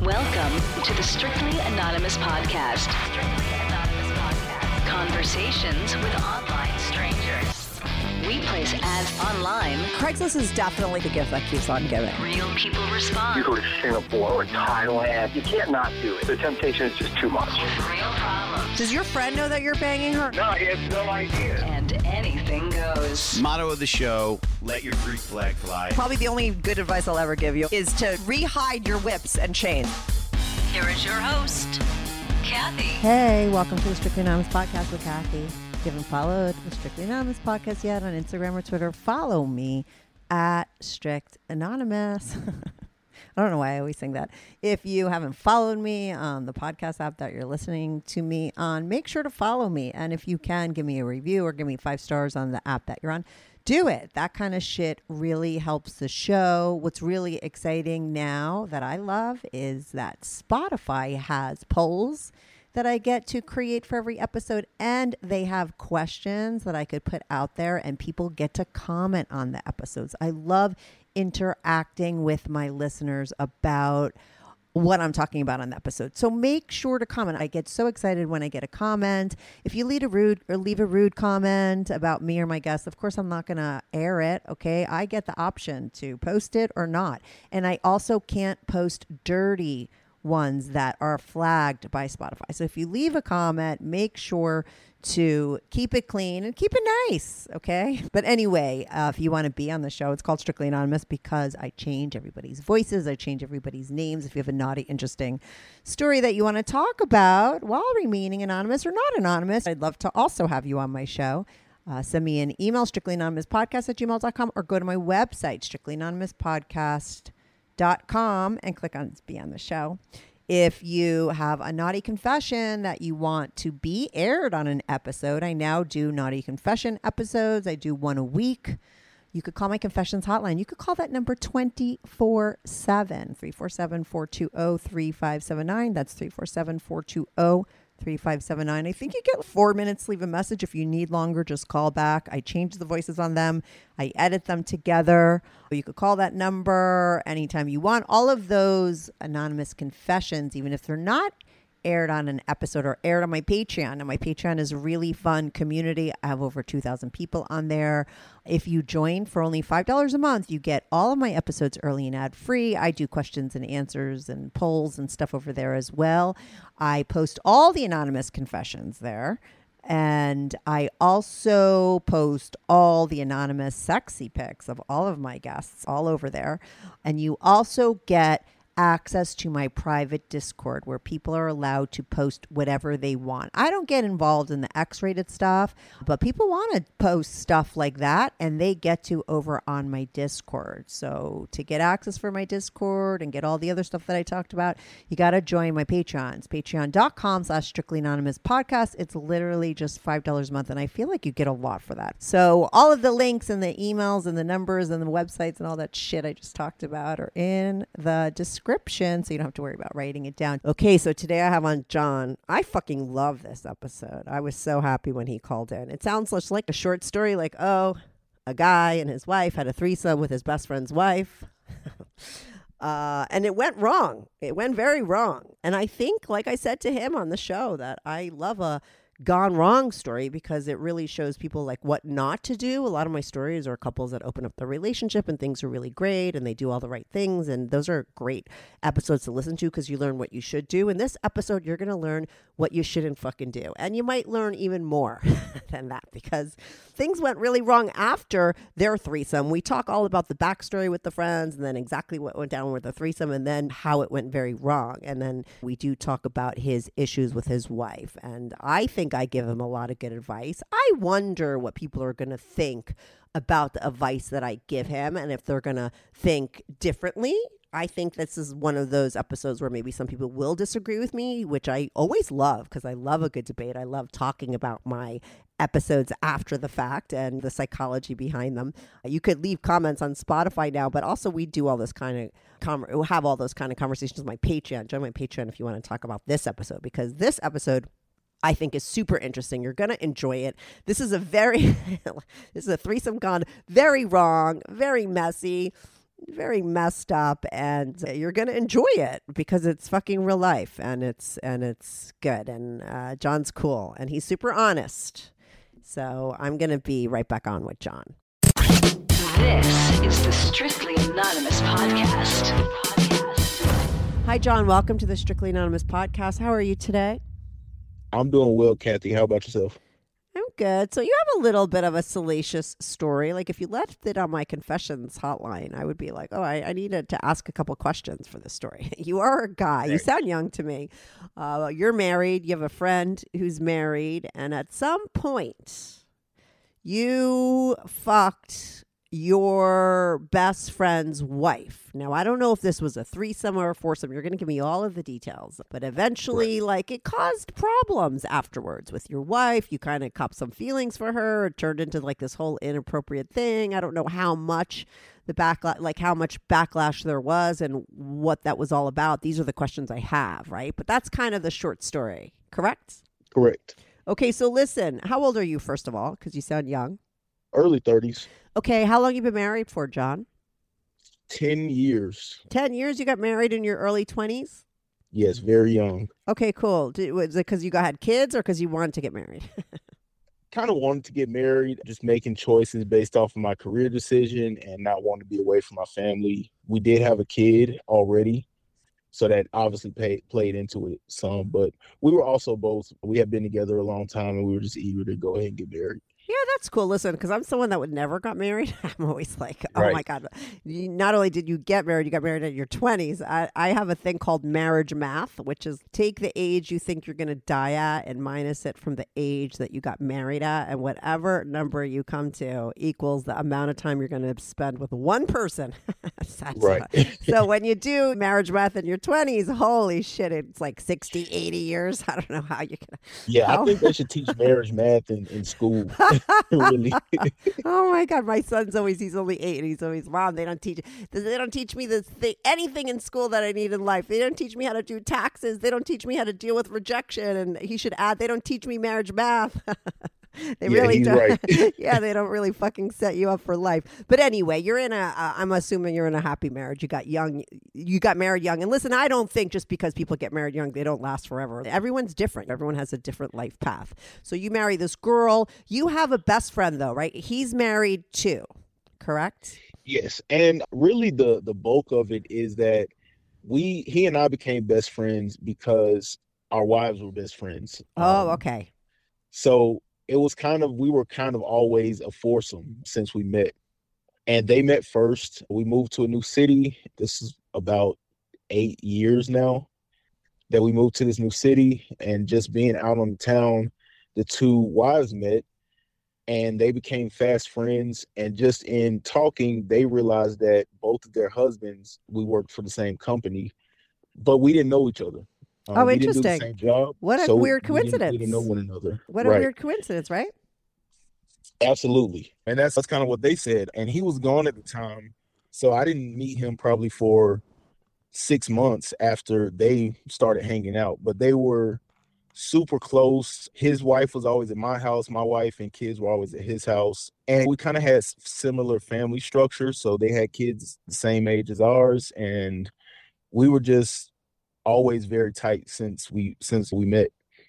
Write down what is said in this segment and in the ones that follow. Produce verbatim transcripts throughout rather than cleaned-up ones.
Welcome to the Strictly Anonymous Podcast. Strictly Anonymous Podcast. Conversations with online strangers. We place ads online. Craigslist is definitely the gift that keeps on giving. Real people respond. You go to Singapore or Thailand, you can't not do it. The temptation is just too much. Real problems. Does your friend know that you're banging her? No, he has no idea. And anything goes. Motto of the show, let your Greek flag fly. Probably the only good advice I'll ever give you is to re-hide your whips and chains. Here is your host, Kathy. Hey, welcome to the Strictly Anonymous Podcast with Kathy. If you haven't followed the Strictly Anonymous Podcast yet on Instagram or Twitter, follow me at Strict Anonymous. I don't know why I always sing that. If you haven't followed me on the podcast app that you're listening to me on, make sure to follow me. And if you can, give me a review or give me five stars on the app that you're on. Do it. That kind of shit really helps the show. What's really exciting now that I love is that Spotify has polls that I get to create for every episode, and they have questions that I could put out there and people get to comment on the episodes. I love interacting with my listeners about what I'm talking about on the episode. So make sure to comment. I get so excited when I get a comment. If you leave a rude or leave a rude comment about me or my guest, of course I'm not going to air it. Okay. I get the option to post it or not. And I also can't post dirty ones that are flagged by Spotify. So if you leave a comment, make sure to keep it clean and keep it nice, okay? But anyway, uh, if you want to be on the show, it's called Strictly Anonymous because I change everybody's voices. I change everybody's names. If you have a naughty, interesting story that you want to talk about while remaining anonymous or not anonymous, I'd love to also have you on my show. Uh, send me an email, strictlyanonymouspodcast at gmail dot com, or go to my website, strictly anonymous podcast dot com, and click on Be on the Show. If you have a naughty confession that you want to be aired on an episode, I now do naughty confession episodes. I do one a week. You could call my confessions hotline. You could call that number twenty-four seven, three four seven, four two zero, three five seven nine. That's three four seven, four two zero, three five seven nine. I think you get four minutes to leave a message. If you need longer, just call back. I change the voices on them. I edit them together. You could call that number anytime you want. All of those anonymous confessions, even if they're not aired on an episode or aired on my Patreon. And my Patreon is a really fun community. I have over two thousand people on there. If you join for only five dollars a month, you get all of my episodes early and ad free. I do questions and answers and polls and stuff over there as well. I post all the anonymous confessions there. And I also post all the anonymous sexy pics of all of my guests all over there. And you also get access to my private Discord where people are allowed to post whatever they want. I don't get involved in the X-rated stuff, but people want to post stuff like that and they get to over on my Discord. So to get access for my Discord and get all the other stuff that I talked about, you got to join my Patreons, patreon.com slash strictly anonymous podcast. It's literally just five dollars a month. And I feel like you get a lot for that. So all of the links and the emails and the numbers and the websites and all that shit I just talked about are in the description. Description, so you don't have to worry about writing it down. Okay, so today I have on John. I fucking love this episode. I was so happy when he called in. It sounds just like a short story, like, oh, a guy and his wife had a threesome with his best friend's wife. uh, and it went wrong. It went very wrong. And I think, like I said to him on the show, that I love a gone wrong story because it really shows people like what not to do. A lot of my stories are couples that open up their relationship and things are really great and they do all the right things, and those are great episodes to listen to because you learn what you should do. In this episode, you're going to learn what you shouldn't fucking do, and you might learn even more than that because things went really wrong after their threesome. We talk all about the backstory with the friends and then exactly what went down with the threesome and then how it went very wrong, and then we do talk about his issues with his wife, and I think I give him a lot of good advice. I wonder what people are going to think about the advice that I give him and if they're going to think differently. I think this is one of those episodes where maybe some people will disagree with me, which I always love because I love a good debate. I love talking about my episodes after the fact and the psychology behind them. You could leave comments on Spotify now, but also we do all this kind of com- we'll have all those kind of conversations on my Patreon. Join my Patreon if you want to talk about this episode, because this episode I think is super interesting. You're going to enjoy it. This is a very, this is a threesome gone very wrong, very messy. very messed up, and you're going to enjoy it because it's fucking real life, and it's and it's good. And uh, John's cool, and he's super honest. So I'm going to be right back on with John. This is the Strictly Anonymous podcast. Hi, John. Welcome to the Strictly Anonymous podcast. How are you today? I'm doing well, Kathy. How about yourself? I'm good. So you have a little bit of a salacious story. Like if you left it on my confessions hotline, I would be like, oh, I, I needed to ask a couple questions for this story. You are a guy. You sound young to me. Uh, you're married. You have a friend who's married. And at some point, you fucked your best friend's wife. Now, I don't know if this was a threesome or a foursome. You're going to give me all of the details. But eventually, right. like, it caused problems afterwards with your wife. You kind of copped some feelings for her. It turned into, like, this whole inappropriate thing. I don't know how much the backlash, like, how much backlash there was and what that was all about. These are the questions I have, right? But that's kind of the short story, correct? Correct. Okay, so listen. How old are you, first of all? Because you sound young. Early thirties. Okay, how long you been married for, John? Ten years. Ten years? You got married in your early twenties? Yes, very young. Okay, cool. Did, was it because you got had kids or because you wanted to get married? Kind of wanted to get married, just making choices based off of my career decision and not wanting to be away from my family. We did have a kid already, so that obviously paid, played into it some. But we were also both, we had been together a long time, and we were just eager to go ahead and get married. Yeah, that's cool. Listen, because I'm someone that would never got married. I'm always like, oh right. my God. You, not only did you get married, you got married in your twenties. I, I have a thing called marriage math, which is take the age you think you're going to die at and minus it from the age that you got married at. And whatever number you come to equals the amount of time you're going to spend with one person. Right. So when you do marriage math in your twenties, holy shit, it's like sixty, eighty years. I don't know how you can. Yeah, how... I think they should teach marriage math in, in school. Really. Oh my God, my son's always, he's only eight, and he's always, Mom, they don't teach, they don't teach me this thing, anything in school that I need in life. They don't teach me how to do taxes. They don't teach me how to deal with rejection. And he should add, they don't teach me marriage math. They yeah, really he's don't. Right. Yeah, they don't really fucking set you up for life. But anyway, you're in a, uh, I'm assuming you're in a happy marriage. You got young, you got married young. And listen, I don't think just because people get married young, they don't last forever. Everyone's different. Everyone has a different life path. So you marry this girl. You have a best friend though, right? He's married too, correct? Yes. And really the, the bulk of it is that we, he and I became best friends because our wives were best friends. Oh, um, okay. So it was kind of, we were kind of always a foursome since we met. And they met first. We moved to a new city. This is about eight years now that we moved to this new city. And just being out on the town, the two wives met and they became fast friends. And just in talking, they realized that both of their husbands, we worked for the same company, but we didn't know each other. Um, oh, we interesting. Didn't do the same job, what a so weird we coincidence. Didn't, we didn't know one another. What a right. weird coincidence, right? Absolutely. And that's, that's kind of what they said. And he was gone at the time. So I didn't meet him probably for six months after they started hanging out. But they were super close. His wife was always at my house. My wife and kids were always at his house. And we kind of had similar family structures. So they had kids the same age as ours. And we were just always very tight since we since we met.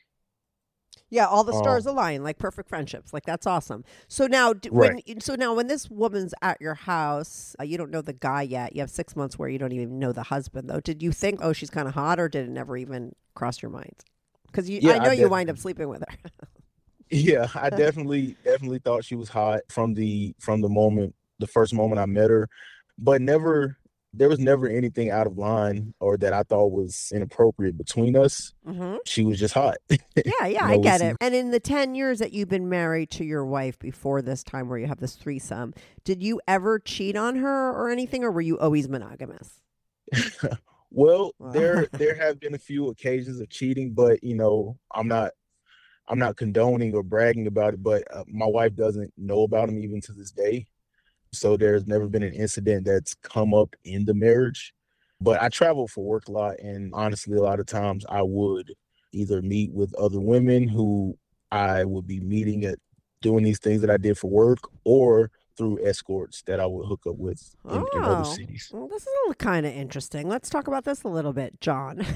Yeah, all the stars um, align, like perfect friendships. Like that's awesome. So now, d- right. when so now when this woman's at your house, uh, you don't know the guy yet. You have six months where you don't even know the husband, though. Did you think, oh, she's kind of hot, or did it never even cross your mind? Because you, yeah, I know I you wind up sleeping with her. Yeah, I definitely definitely thought she was hot from the from the moment, the first moment I met her, but never. There was never anything out of line or that I thought was inappropriate between us. Mm-hmm. She was just hot. Yeah, yeah, you know, I get see- it. And in the ten years that you've been married to your wife before this time where you have this threesome, did you ever cheat on her or anything, or were you always monogamous? Well, there there have been a few occasions of cheating, but you know, I'm not I'm not condoning or bragging about it, but uh, my wife doesn't know about them even to this day. So there's never been an incident that's come up in the marriage. But I travel for work a lot, and honestly, a lot of times I would either meet with other women who I would be meeting at doing these things that I did for work, or through escorts that I would hook up with in, in other Oh, cities. well, this is kind of interesting. Let's talk about this a little bit, John.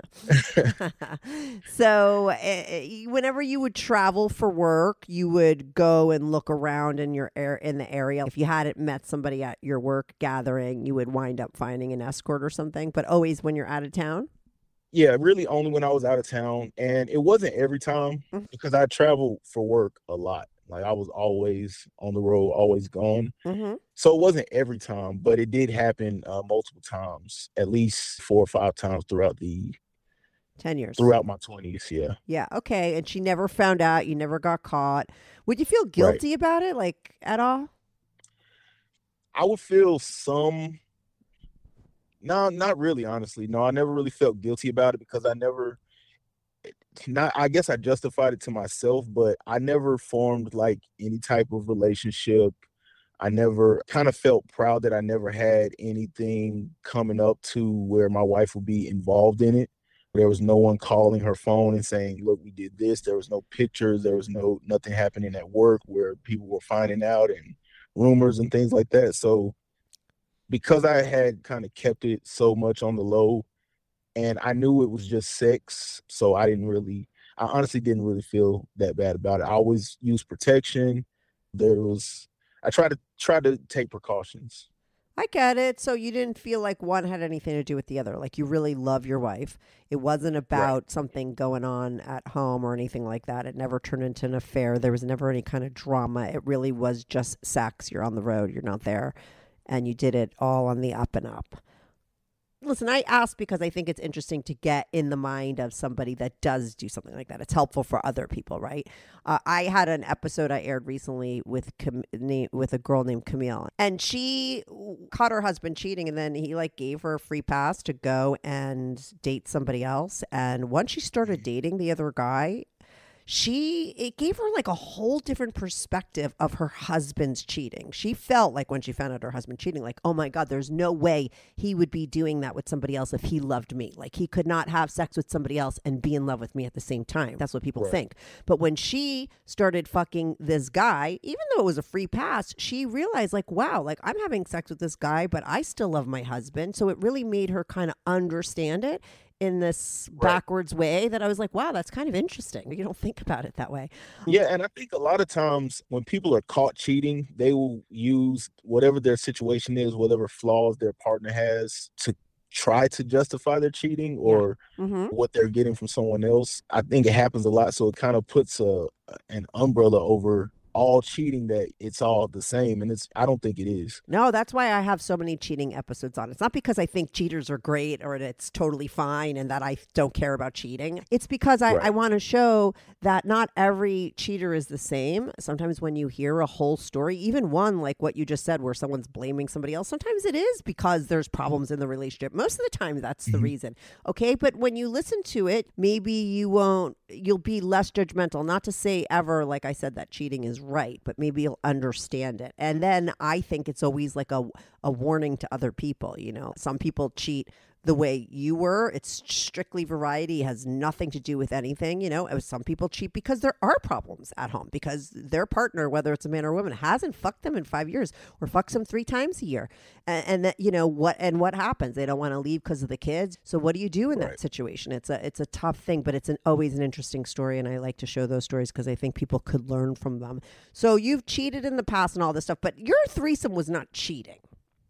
So, uh, whenever you would travel for work, you would go and look around in your air in the area. If you hadn't met somebody at your work gathering, you would wind up finding an escort or something. But always when you're out of town. Yeah, really only when I was out of town. And it wasn't every time because I traveled for work a lot. Like I was always on the road, always gone. Mm-hmm. So it wasn't every time, but it did happen uh, multiple times, at least four or five times throughout the ten years. throughout my twenties. Yeah. Yeah. Okay. And she never found out. You never got caught. Would you feel guilty Right. about it, like at all? I would feel some. No, not really, honestly. No, I never really felt guilty about it because I never. Not, I guess I justified it to myself, but I never formed like any type of relationship. I never kind of felt proud that I never had anything coming up to where my wife would be involved in it. There was no one calling her phone and saying, look, we did this. There was no pictures. There was no nothing happening at work where people were finding out and rumors and things like that. So because I had kind of kept it so much on the low, and I knew it was just sex, so I didn't really, I honestly didn't really feel that bad about it. I always used protection. There was, I tried to try to take precautions. I get it. So you didn't feel like one had anything to do with the other. Like you really love your wife. It wasn't about Right. something going on at home or anything like that. It never turned into an affair. There was never any kind of drama. It really was just sex. You're on the road. You're not there. And you did it all on the up and up. Listen, I ask because I think it's interesting to get in the mind of somebody that does do something like that. It's helpful for other people, right? Uh, I had an episode I aired recently with Cam- na- with a girl named Camille, and she caught her husband cheating, and then he like gave her a free pass to go and date somebody else. And once she started dating the other guy, she it gave her like a whole different perspective of her husband's cheating. She felt like when she found out her husband cheating, like, oh my God, there's no way he would be doing that with somebody else if he loved me. Like he could not have sex with somebody else and be in love with me at the same time. That's what people Right. think. But when she started fucking this guy, even though it was a free pass, she realized like, wow, like I'm having sex with this guy, but I still love my husband. So it really made her kind of understand it in this Right. backwards way that I was like, wow, that's kind of interesting. You don't think about it that way. Yeah, and I think a lot of times when people are caught cheating, they will use whatever their situation is, whatever flaws their partner has to try to justify their cheating or Mm-hmm. what they're getting from someone else. I think it happens a lot. So it kind of puts a an umbrella over all cheating that it's all the same. And it's I don't think it is. No, that's why I have so many cheating episodes on. It's not because I think cheaters are great or it's totally fine and that I don't care about cheating. It's because I, Right. I want to show that not every cheater is the same. Sometimes when you hear a whole story, even one like what you just said where someone's blaming somebody else, sometimes it is because there's problems in the relationship. Most of the time that's the Mhm. reason. Okay, but when you listen to it, maybe you won't, you'll be less judgmental. Not to say ever, like I said, that cheating is right, but maybe you'll understand it. And then I think it's always like a, a warning to other people. You know, some people cheat the way you were. It's strictly variety, has nothing to do with anything. You know, some people cheat because there are problems at home because their partner, whether it's a man or a woman, hasn't fucked them in five years or fucks them three times a year. And, and that, you know, what, and what happens? They don't want to leave because of the kids. So what do you do in that Right. situation? It's a, it's a tough thing, but it's an, always an interesting story. And I like to show those stories because I think people could learn from them. So you've cheated in the past and all this stuff, but your threesome was not cheating.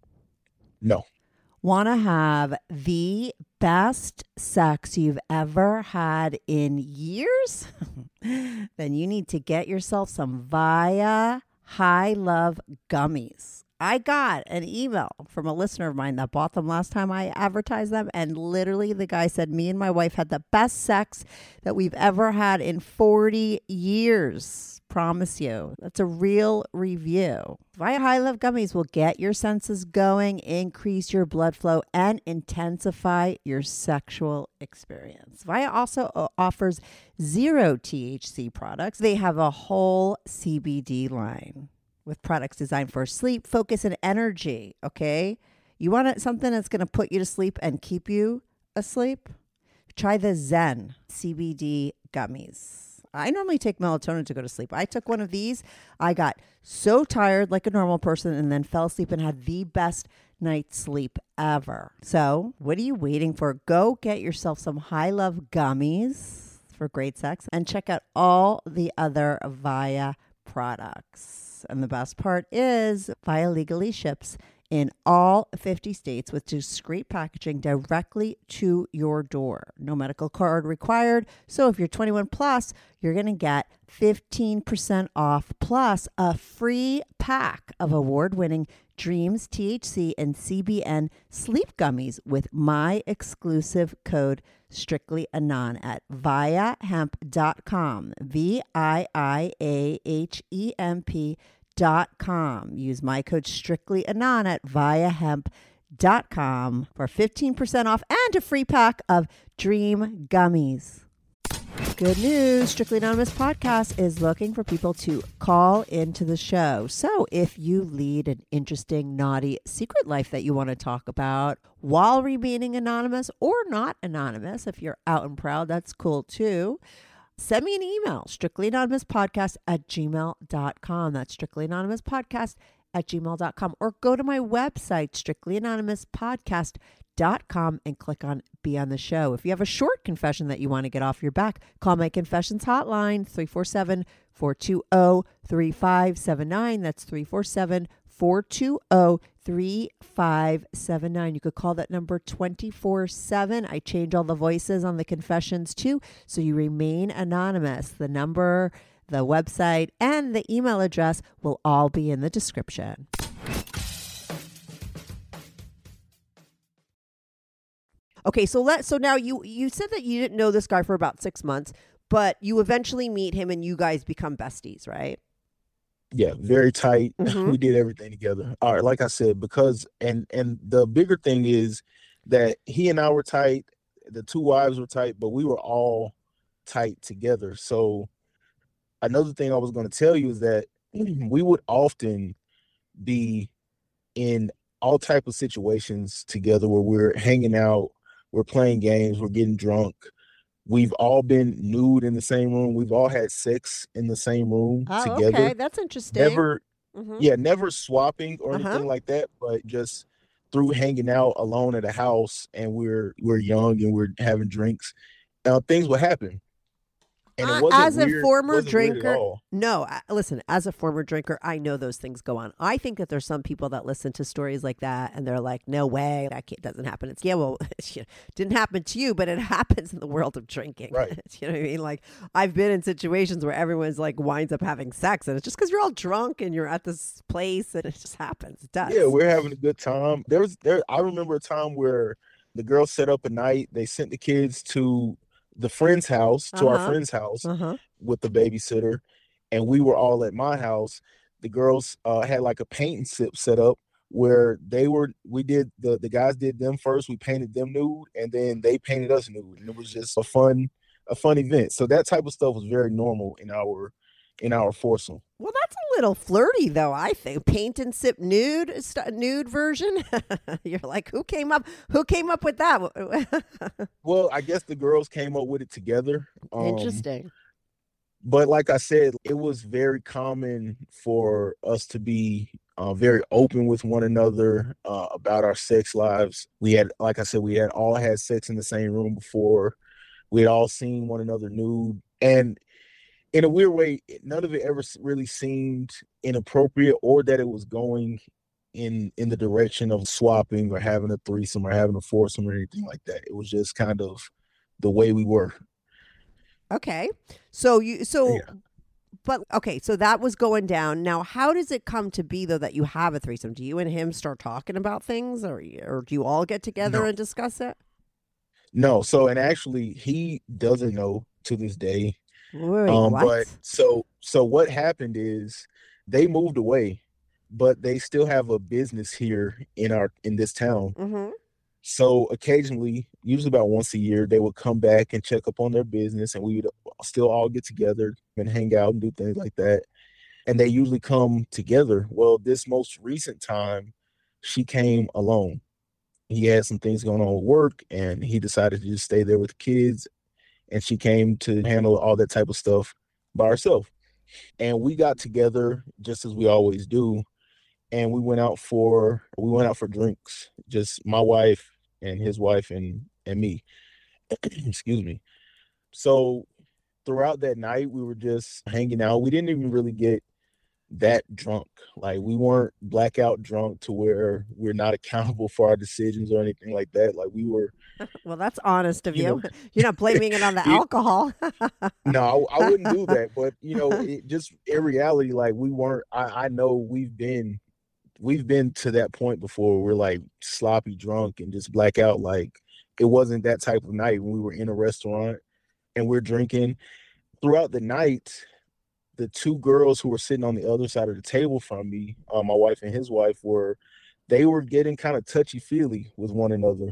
No. Want to have the best sex you've ever had in years? Then you need to get yourself some Via High Love gummies. I got an email from a listener of mine that bought them last time I advertised them. And literally the guy said, me and my wife had the best sex that we've ever had in forty years. Promise you. That's a real review. Via High Love gummies will get your senses going, increase your blood flow, and intensify your sexual experience. Via also uh, offers zero T H C products. They have a whole C B D line with products designed for sleep, focus, and energy, okay? You want it, something that's going to put you to sleep and keep you asleep? Try the Zen C B D gummies. I normally take melatonin to go to sleep. I took one of these. I got so tired like a normal person and then fell asleep and had the best night's sleep ever. So what are you waiting for? Go get yourself some High Love gummies for great sex and check out all the other Via products. And the best part is Via legally ships in all fifty states with discreet packaging directly to your door. No medical card required. So if you're twenty-one plus, you're going to get fifteen percent off plus a free pack of award-winning Dreams T H C and C B N sleep gummies with my exclusive code StrictlyAnon at via hemp dot com. V I I A H E M P dot com. Use my code StrictlyAnon at via hemp dot com for fifteen percent off and a free pack of Dream Gummies. Good news. Strictly Anonymous Podcast is looking for people to call into the show. So if you lead an interesting, naughty secret life that you want to talk about while remaining anonymous or not anonymous, if you're out and proud, that's cool too. Send me an email, strictlyanonymouspodcast at gmail dot com. That's strictlyanonymouspodcast at gmail dot com. Or go to my website, strictlyanonymouspodcast dot com, and click on Be on the Show. If you have a short confession that you want to get off your back, call my confessions hotline, three four seven, four two zero, three five seven nine. That's three four seven, four two zero, three five seven nine. You could call that number twenty-four seven. I change all the voices on the confessions too, so you remain anonymous. The number, the website, and the email address will all be in the description. Okay, so let so now you you said that you didn't know this guy for about six months, but you eventually meet him and you guys become besties, right? Yeah, very tight. Mhm. We did everything together. All right, like I said, because and and the bigger thing is that he and I were tight, the two wives were tight, but we were all tight together. So another thing I was going to tell you is that we would often be in all type of situations together where we're hanging out, we're playing games, we're getting drunk. We've all been nude in the same room. We've all had sex in the same room Oh, together. okay, that's interesting. Never, Mhm. yeah, never swapping or Uh-huh. anything like that, but just through hanging out alone at a house, and we're we're young and we're having drinks. Uh, things would happen. And Uh, it wasn't as a weird. former It wasn't weird at drinker, all. no, uh, listen, as a former drinker, I know those things go on. I think that there's some people that listen to stories like that and they're like, no way, that can't- doesn't happen. It's, yeah, well, it didn't happen to you, but it happens in the world of drinking. Right. You know what I mean? Like, I've been in situations where everyone's like winds up having sex and it's just because you're all drunk and you're at this place and it just happens. It does. Yeah, we're having a good time. There was there. I remember a time where the girls set up a night. They sent the kids to the friend's house, to our Uh-huh. friend's house Uh-huh. with the babysitter, and we were all at my house. The girls uh, had like a paint and sip set up where they were. We did the the guys did them first. We painted them nude, and then they painted us nude, and it was just a fun a fun event. So that type of stuff was very normal in our in our foursome. Well, that's a little flirty, though, I think. Paint and sip nude, st- nude version. You're like, who came up? Who came up with that? Well, I guess the girls came up with it together. Um, Interesting. But like I said, it was very common for us to be uh, very open with one another uh, about our sex lives. We had, like I said, we had all had sex in the same room before. We had all seen one another nude. And in a weird way, none of it ever s- really seemed inappropriate or that it was going in in the direction of swapping or having a threesome or having a foursome or anything like that. It was just kind of the way we were. Okay. So you so Yeah. but okay, so that was going down. Now, how does it come to be though that you have a threesome? Do you and him start talking about things or or do you all get together No. and discuss it? No, so and actually he doesn't know to this day. Wait, Um, what? but so so what happened is they moved away, but they still have a business here in our in this town. Mm-hmm. So occasionally, usually about once a year, they would come back and check up on their business, and we would still all get together and hang out and do things like that. And they usually come together. Well, this most recent time, she came alone. He had some things going on with work, and he decided to just stay there with the kids. And she came to handle all that type of stuff by herself. And we got together just as we always do. And we went out for we went out for drinks. Just my wife and his wife and and me. Excuse me. So throughout that night, we were just hanging out. We didn't even really get that drunk. Like, we weren't blackout drunk to where we're not accountable for our decisions or anything like that. Like, we were. Well, that's honest of you. You know, You're not blaming it on the it- alcohol. No, I, I wouldn't do that. But you know, it just in reality, like we weren't. I, I know we've been, we've been to that point before. We're like sloppy drunk and just black out. Like, it wasn't that type of night when we were in a restaurant and we're drinking. Throughout the night, the two girls who were sitting on the other side of the table from me, uh, my wife and his wife, were they were getting kind of touchy feely with one another.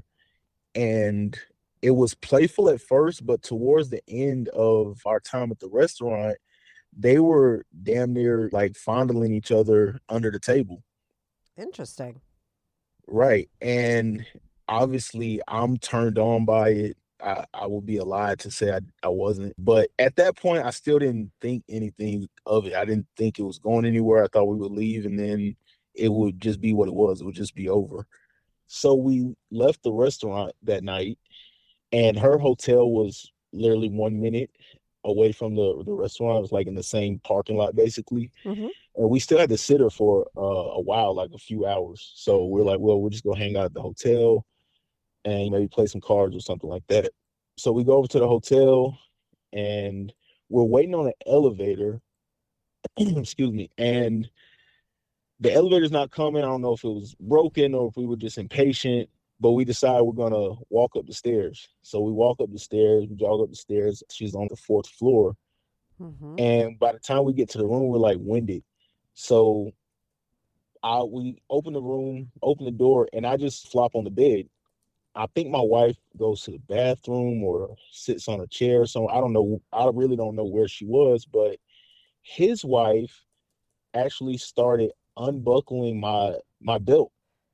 And it was playful at first, but towards the end of our time at the restaurant, they were damn near like fondling each other under the table. Interesting. Right. And obviously, I'm turned on by it. I, I would be a lie to say I, I wasn't. But at that point, I still didn't think anything of it. I didn't think it was going anywhere. I thought we would leave and then it would just be what it was. It would just be over. So we left the restaurant that night, and her hotel was literally one minute away from the, the restaurant. It was like in the same parking lot, basically. Mm-hmm. And we still had to sit her for uh, a while, like a few hours. So we're like, well, we'll just go hang out at the hotel and maybe play some cards or something like that. So we go over to the hotel, and we're waiting on an elevator. Excuse me. And the elevator's not coming. I don't know if it was broken or if we were just impatient, but we decided we're going to walk up the stairs. So we walk up the stairs, we jog up the stairs. She's on the fourth floor. Mm-hmm. And by the time we get to the room, we're like winded. So I, we open the room, open the door, and I just flop on the bed. I think my wife goes to the bathroom or sits on a chair or something. I don't know. I really don't know where she was, but his wife actually started unbuckling my my belt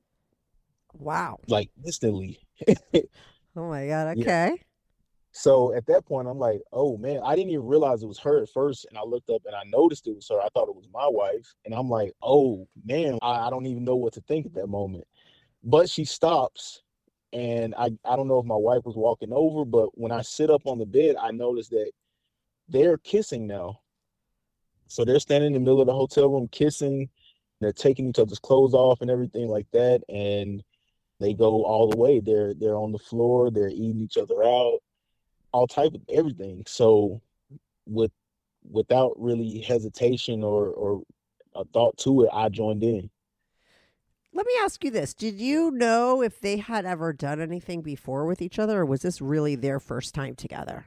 Wow. like instantly. Oh my God. Yeah. Okay. So at that point, I'm like, oh man, I didn't even realize it was her at first. And I looked up and I noticed it was her. I thought it was my wife. And I'm like, oh man, I, I don't even know what to think at that moment. But she stops. And I, I don't know if my wife was walking over, but when I sit up on the bed, I noticed that they're kissing now. So they're standing in the middle of the hotel room kissing. They're taking each other's clothes off and everything like that. And they go all the way. They're they're on the floor. They're eating each other out, all type of everything. So with without really hesitation or, or a thought to it, I joined in. Let me ask you this. Did you know if they had ever done anything before with each other, or was this really their first time together?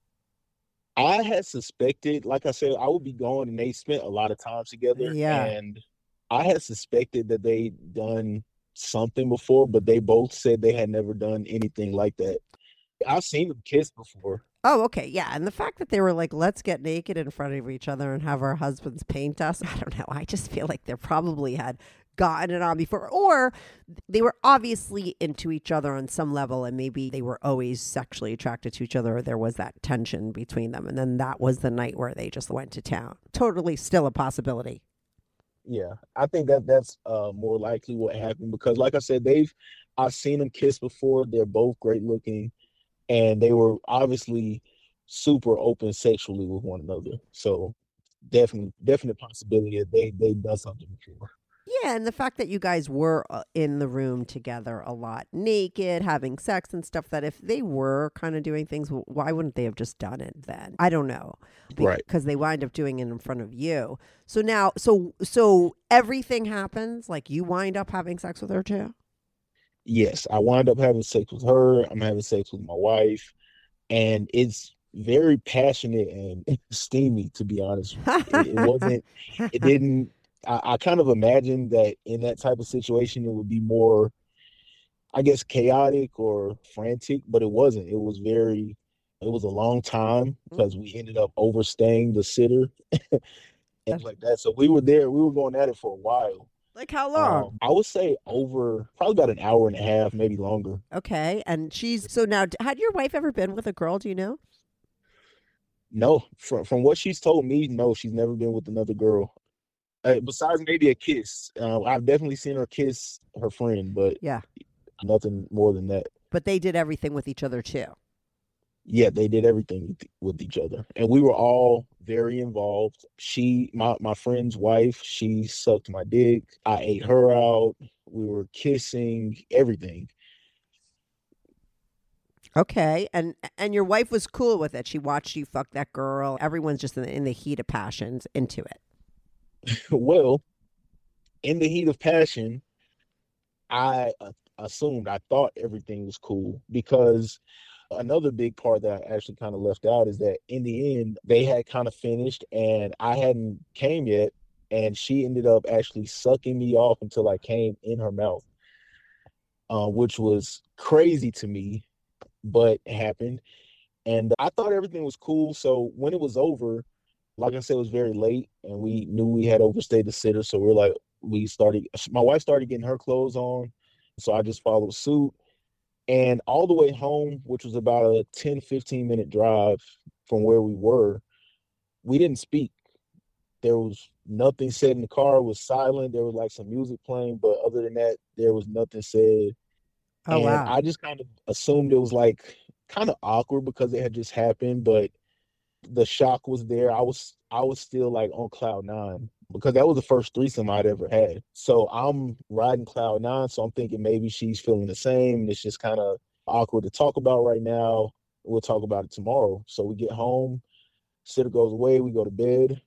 I had suspected, like I said, I would be gone and they spent a lot of time together. Yeah. And I had suspected that they'd done something before, but they both said they had never done anything like that. I've seen them kiss before. Oh, okay. Yeah. And the fact that they were like, let's get naked in front of each other and have our husbands paint us. I don't know. I just feel like they probably had gotten it on before, or they were obviously into each other on some level, and maybe they were always sexually attracted to each other, or there was that tension between them. And then that was the night where they just went to town. Totally still a possibility. Yeah, I think that that's uh, more likely what happened because, like I said, they've I've seen them kiss before. They're both great looking, and they were obviously super open sexually with one another. So definitely, definite possibility that they they've done something before. Yeah, and the fact that you guys were uh, in the room together a lot, naked, having sex and stuff, that if they were kind of doing things, w- why wouldn't they have just done it then? I don't know. Right. Because they wind up doing it in front of you. So now, so so everything happens, like you wind up having sex with her too? Yes, I wind up having sex with her. I'm having sex with my wife, and it's very passionate and steamy, to be honest. It, it wasn't, it didn't, I, I kind of imagined that in that type of situation, it would be more, I guess, chaotic or frantic, but it wasn't. It was very, it was a long time because we ended up overstaying the sitter and like that. So we were there, we were going at it for a while. Like how long? Um, I would say over probably about an hour and a half, maybe longer. Okay. And she's, so now, d- had your wife ever been with a girl, do you know? No, from from what she's told me, no, she's never been with another girl. Uh, besides maybe a kiss. Uh, I've definitely seen her kiss her friend, but Yeah. nothing more than that. But they did everything with each other too. Yeah, they did everything with, with each other, and we were all very involved. She, my my friend's wife, she sucked my dick. I ate her out. We were kissing, everything. Okay. And and your wife was cool with it. She watched you fuck that girl. Everyone's just in the, in the heat of passions into it. Well, in the heat of passion, I uh, assumed, I thought everything was cool, because another big part that I actually kind of left out is that in the end, they had kind of finished and I hadn't came yet. And she ended up actually sucking me off until I came in her mouth, uh, which was crazy to me, but it happened. And I thought everything was cool. So when it was over, like I said, it was very late and we knew we had overstayed the sitter. So we we're like, we started, my wife started getting her clothes on. So I just followed suit. And all the way home, which was about a ten, fifteen minute drive from where we were, we didn't speak. There was nothing said in the car. It was silent. There was like some music playing, but other than that, there was nothing said. Oh, and wow. I just kind of assumed it was like kind of awkward because it had just happened, but the shock was there. I was I was still like on cloud nine because that was the first threesome I'd ever had. So I'm riding cloud nine. So I'm thinking maybe she's feeling the same. It's just kind of awkward to talk about right now. We'll talk about it tomorrow. So we get home, sitter goes away, we go to bed.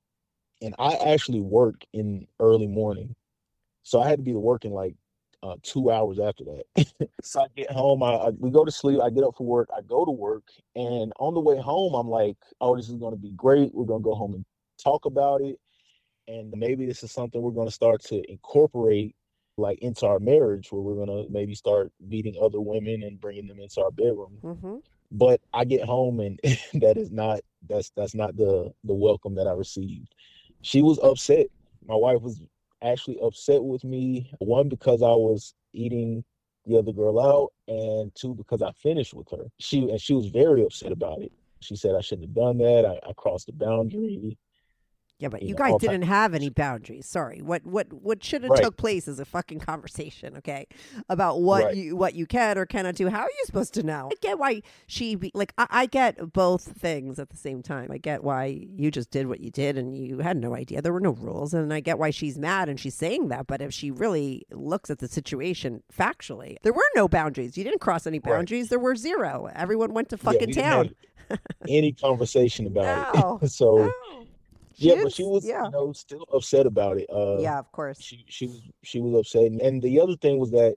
And I actually work in early morning. So I had to be working like uh, two hours after that. So I get home, I, I we go to sleep, I get up for work, I go to work, and on the way home, I'm like, oh, this is going to be great. We're going to go home and talk about it. And maybe this is something we're going to start to incorporate like into our marriage, where we're going to maybe start meeting other women and bringing them into our bedroom. Mm-hmm. But I get home and that is not, that's, that's not the, the welcome that I received. She was upset. My wife was actually upset with me. One, because I was eating the other girl out, and two, because I finished with her. She and she was very upset about it. She said I shouldn't have done that. I, I crossed the boundary. Yeah, but You you know, guys all didn't types- have any boundaries. Sorry. What what what should have Right. took place is a fucking conversation, okay? About what Right. you what you can or cannot do. How are you supposed to know? I get why she be like I, I get both things at the same time. I get why you just did what you did and you had no idea. There were no rules, and I get why she's mad and she's saying that. But if she really looks at the situation factually, there were no boundaries. You didn't cross any Right. boundaries. There were zero. Everyone went to Yeah, fucking we didn't town. have any conversation about No. it. So No. yeah, didn't- but she was, yeah. you know, still upset about it. Uh, Yeah, of course. she she was she was upset, and the other thing was that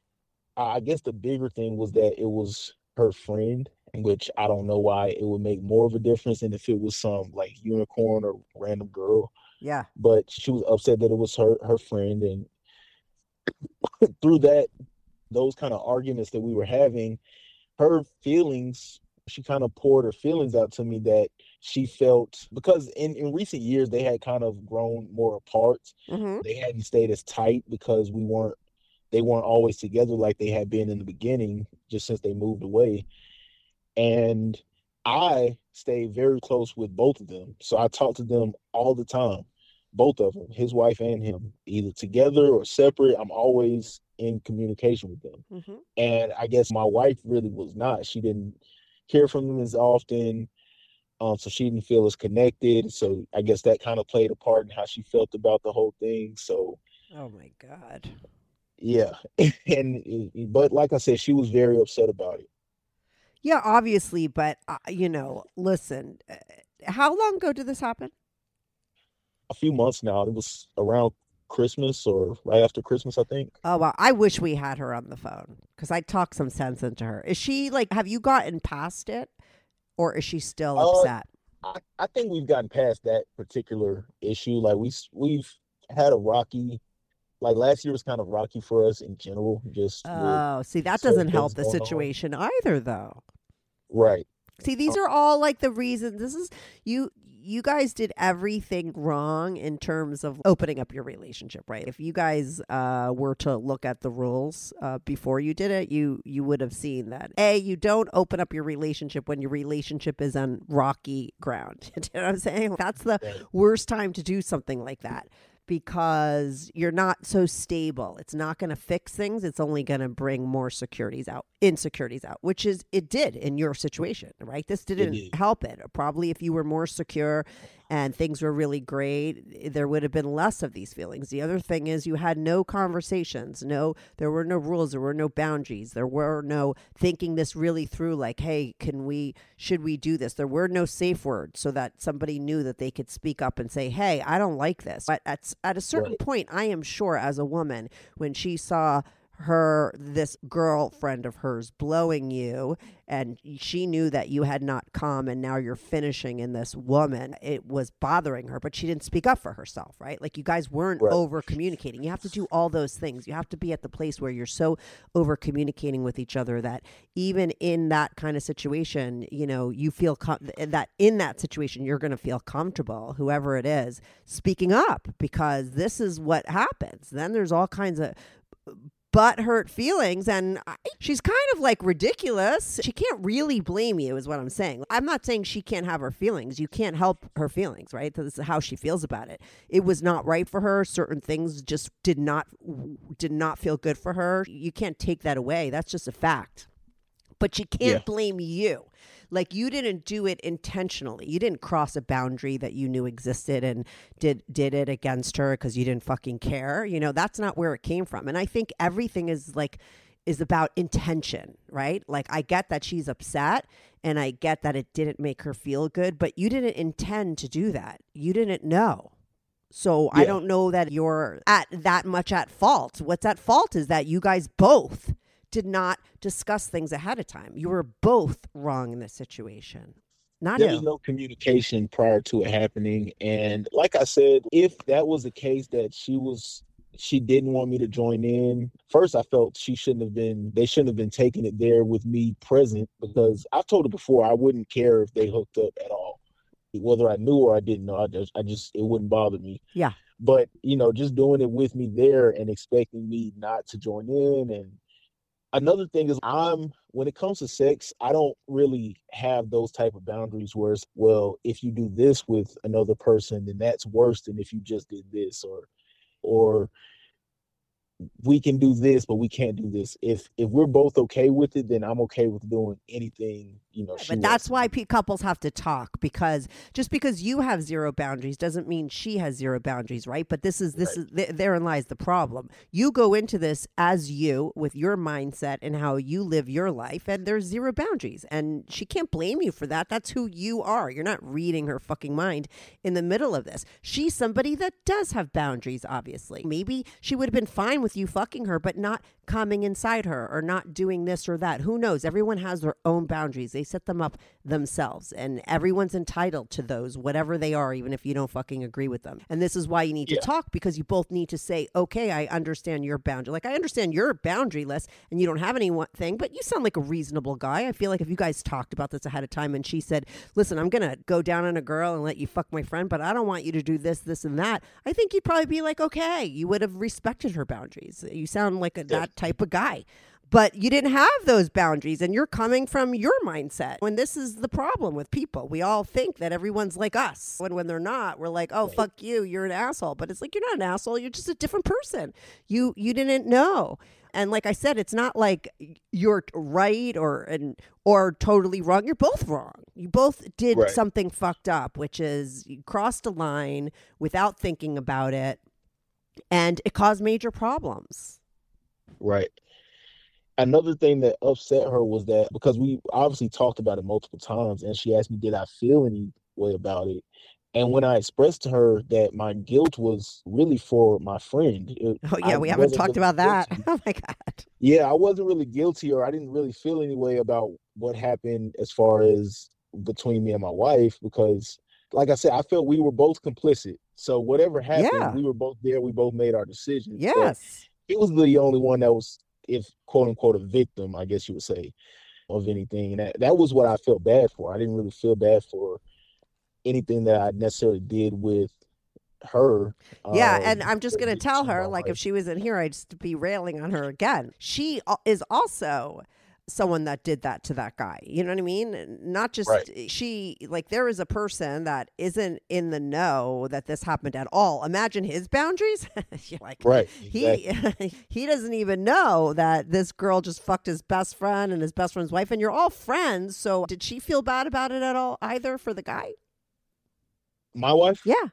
I guess the bigger thing was that it was her friend, which I don't know why it would make more of a difference than if it was some like unicorn or random girl. Yeah. But she was upset that it was her her friend, and through that, those kind of arguments that we were having, her feelings, she kind of poured her feelings out to me that she felt, because in, in recent years they had kind of grown more apart. Mm-hmm. They hadn't stayed as tight because we weren't they weren't always together like they had been in the beginning, just since they moved away. And I stayed very close with both of them. So I talked to them all the time, both of them, his wife and him, either together or separate. I'm always in communication with them. Mm-hmm. And I guess my wife really was not. She didn't hear from them as often. Um, so she didn't feel as connected. So I guess that kind of played a part in how she felt about the whole thing. So Oh my God. yeah. and but like I said, she was very upset about it. Yeah, obviously, but uh, you know, listen. Uh, how long ago did this happen? A few months now. It was around Christmas or right after Christmas, I think. Oh wow, I wish we had her on the phone because I talked some sense into her. Is she like? Have you gotten past it, or is she still Uh, upset? I, I think we've gotten past that particular issue. Like we we've had a rocky, like last year was kind of rocky for us in general. Just with- Oh, see, that certain doesn't help things the going on. situation either, though. right. See, these are all like the reasons. This is you. you guys did everything wrong in terms of opening up your relationship, right? If you guys uh, were to look at the rules uh, before you did it, you you would have seen that A, you don't open up your relationship when your relationship is on rocky ground. You know what I'm saying? That's the Right. worst time to do something like that, because you're not so stable. It's not going to fix things. It's only going to bring more securities out, insecurities out, which is it did in your situation, right? This didn't did. help it. Probably if you were more secure and things were really great, there would have been less of these feelings. The other thing is you had no conversations. No, there were no rules. There were no boundaries. There were no thinking this really through, like, hey, can we, should we do this? There were no safe words so that somebody knew that they could speak up and say, hey, I don't like this. But at, at a certain Right. point, I am sure as a woman, when she saw her, this girlfriend of hers blowing you, and she knew that you had not come and now you're finishing in this woman, it was bothering her, but she didn't speak up for herself, right? Like, you guys weren't Right. over communicating. You have to do all those things. You have to be at the place where you're so over communicating with each other that even in that kind of situation, you know, you feel com- that in that situation, you're going to feel comfortable, whoever it is, speaking up, because this is what happens. Then there's all kinds of butt hurt feelings, and I, she's kind of like ridiculous. She can't really blame you is what I'm saying. I'm not saying she can't have her feelings. You can't help her feelings, right? This is how she feels about it. It was not right for her. Certain things just did not did not feel good for her. You can't take that away. That's just a fact. But she can't Yeah. blame you. Like, you didn't do it intentionally. You didn't cross a boundary that you knew existed and did did it against her because you didn't fucking care. You know, that's not where it came from. And I think everything is like is about intention, right? Like, I get that she's upset and I get that it didn't make her feel good, but you didn't intend to do that. You didn't know. So I Yeah. don't know that you're at that much at fault. What's at fault is that you guys both did not discuss things ahead of time. You were both wrong in this situation. Not There you. was no communication prior to it happening. And like I said, if that was the case, that she was she didn't want me to join in, first I felt she shouldn't have been they shouldn't have been taking it there with me present, because I've told her before I wouldn't care if they hooked up at all. Whether I knew or I didn't know, I just I just it wouldn't bother me. Yeah. But you know, just doing it with me there and expecting me not to join in. And another thing is, I'm when it comes to sex, I don't really have those type of boundaries where it's, well, if you do this with another person, then that's worse than if you just did this, or or we can do this, but we can't do this. If if we're both okay with it, then I'm okay with doing anything, you know. she But wants that's to why do. pe- couples have to talk, because just because you have zero boundaries doesn't mean she has zero boundaries, right? But this is this is th- therein lies the problem. You go into this as you, with your mindset and how you live your life, and there's zero boundaries, and she can't blame you for that. That's who you are. You're not reading her fucking mind in the middle of this. She's somebody that does have boundaries, obviously. Maybe she would have been fine with you fucking her, but not coming inside her or not doing this or that. Who knows? Everyone has their own boundaries. They set them up themselves, and everyone's entitled to those, whatever they are, even if you don't fucking agree with them. And this is why you need to Yeah. talk, because you both need to say, okay, I understand your boundary. Like, I understand you're boundaryless and you don't have anything, but you sound like a reasonable guy. I feel like if you guys talked about this ahead of time and she said, listen, I'm going to go down on a girl and let you fuck my friend, but I don't want you to do this, this, and that, I think you'd probably be like, okay, you would have respected her boundaries. You sound like a, that type of guy. But you didn't have those boundaries, and you're coming from your mindset. When this is the problem with people, we all think that everyone's like us. When when they're not, we're like, oh, fuck you, you're an asshole. But it's like, you're not an asshole. You're just a different person. You you didn't know. And like I said, it's not like you're right or and or totally wrong. You're both wrong. You both did Right. something fucked up, which is you crossed a line without thinking about it, and it caused major problems. Right. Another thing that upset her was that, because we obviously talked about it multiple times, and she asked me, did I feel any way about it? And when I expressed to her that my guilt was really for my friend. It, Oh, yeah, I we haven't wasn't talked really about that. guilty. Oh, my God. Yeah, I wasn't really guilty, or I didn't really feel any way about what happened as far as between me and my wife, because, like I said, I felt we were both complicit. So whatever happened, Yeah. we were both there. We both made our decisions. But Yes. he was the only one that was, if quote unquote, a victim, I guess you would say, of anything. And that, that was what I felt bad for. I didn't really feel bad for anything that I necessarily did with her. Yeah, Um, and I'm just going to tell her, like, if she was in here, I'd just be railing on her again. She al- is also someone that did that to that guy. You know what I mean? Not just Right. she, like, there is a person that isn't in the know that this happened at all. Imagine his boundaries. You're like, Right, he, he doesn't even know that this girl just fucked his best friend and his best friend's wife, and you're all friends. So did she feel bad about it at all either for the guy? My wife? Yeah.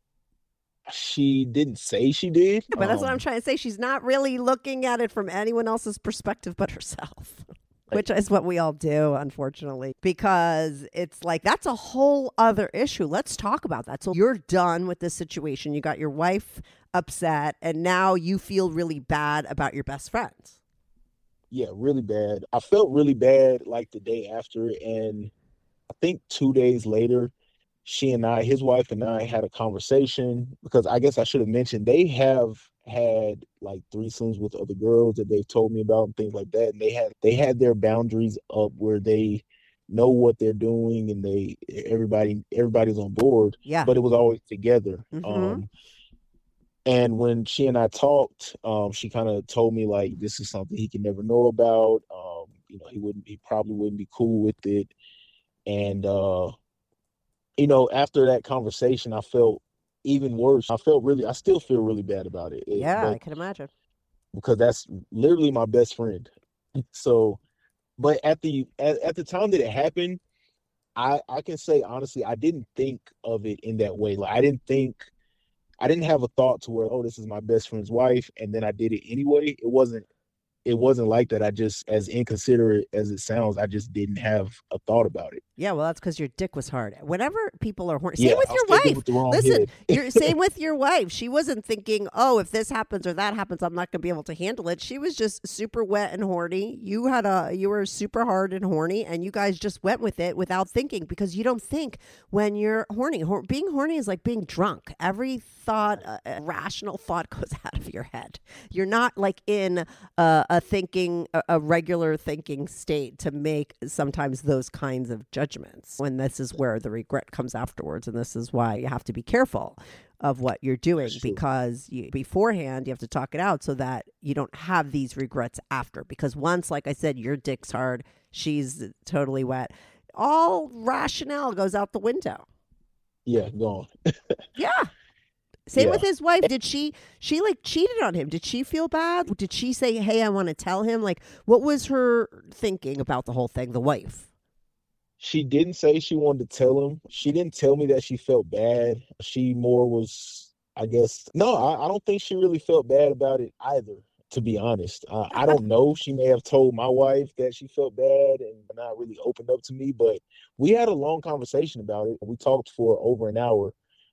She didn't say she did. Yeah, but that's what I'm Um, trying to say. She's not really looking at it from anyone else's perspective but herself, which is what we all do, unfortunately, because it's like that's a whole other issue. Let's talk about that. So you're done with this situation. You got your wife upset, and now you feel really bad about your best friends. Yeah, really bad. I felt really bad like the day after, and I think two days later, she and I, his wife and I, had a conversation because I guess I should have mentioned they have had like threesomes with other girls that they've told me about and things like that. And they had they had their boundaries up where they know what they're doing and they everybody everybody's on board. Yeah. But it was always together. Mhm. Um and when she and I talked, um, she kind of told me like this is something he can never know about. Um, you know, he wouldn't he probably wouldn't be cool with it. And uh you know, after that conversation, I felt even worse. I felt really, I still feel really bad about it. It- Yeah, I but can imagine. because that's literally my best friend. So, but at the at, at the time that it happened, I I can say honestly, I didn't think of it in that way. Like I didn't think, I didn't have a thought to where, oh, this is my best friend's wife, and then I did it anyway. It wasn't it wasn't like that. I just, as inconsiderate as it sounds, I just didn't have a thought about it. Yeah, well, that's because your dick was hard. Whenever people are horny, same Yeah, with I was your thinking wife. with the wrong Listen, head. you're same with your wife. She wasn't thinking, oh, if this happens or that happens, I'm not going to be able to handle it. She was just super wet and horny. You had a, you were super hard and horny, and you guys just went with it without thinking because you don't think when you're horny. Hor- being horny is like being drunk. Every thought, uh, uh, rational thought, goes out of your head. You're not like in uh, a thinking, a, a regular thinking state to make sometimes those kinds of judgments. When this is where the regret comes afterwards, and this is why you have to be careful of what you're doing because you, beforehand you have to talk it out so that you don't have these regrets after. Because once, like I said, your dick's hard, she's totally wet, all rationale goes out the window. Yeah, gone. Yeah. Same Yeah. with his wife. Did she, she like cheated on him? Did she feel bad? Did she say, hey, I want to tell him? Like, what was her thinking about the whole thing, the wife? She didn't say she wanted to tell him. She didn't tell me that she felt bad. She more was, I guess, no, I, I don't think she really felt bad about it either, to be honest. Uh, I don't know. She may have told my wife that she felt bad and not really opened up to me, but we had a long conversation about it. We talked for over an hour.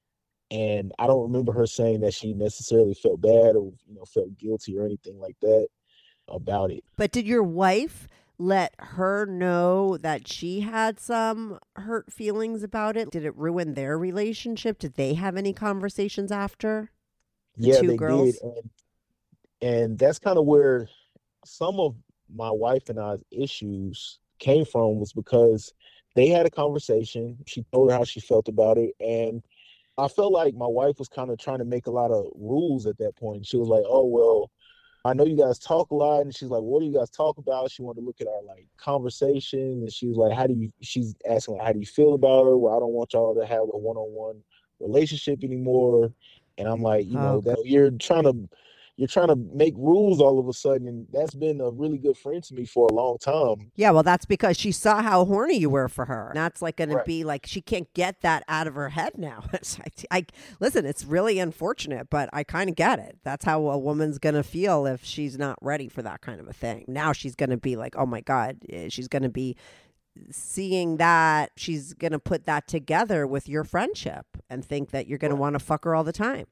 And I don't remember her saying that she necessarily felt bad or, you know, felt guilty or anything like that about it. But did your wife let her know that she had some hurt feelings about it? Did it ruin their relationship? Did they have any conversations after? The Yeah, two they girls? did. And, and that's kind of where some of my wife and I's issues came from, was because they had a conversation. She told her how she felt about it. And I felt like my wife was kind of trying to make a lot of rules at that point. She was like, oh, well, I know you guys talk a lot. And she's like, what do you guys talk about? She wanted to look at our like conversation. And she was like, how do you, she's asking, like, how do you feel about her? Well, I don't want y'all to have a one-on-one relationship anymore. And I'm like, you know, Oh. that you're trying to, you're trying to make rules all of a sudden. And that's been a really good friend to me for a long time. Yeah, well, that's because she saw how horny you were for her. That's like going Right. to be like, she can't get that out of her head now. It's like- I, listen, it's really unfortunate, but I kind of get it. That's how a woman's going to feel if she's not ready for that kind of a thing. Now she's going to be like, oh my God, eh, she's going to be seeing that. She's going to put that together with your friendship and think that you're going to Right. want to fuck her all the time.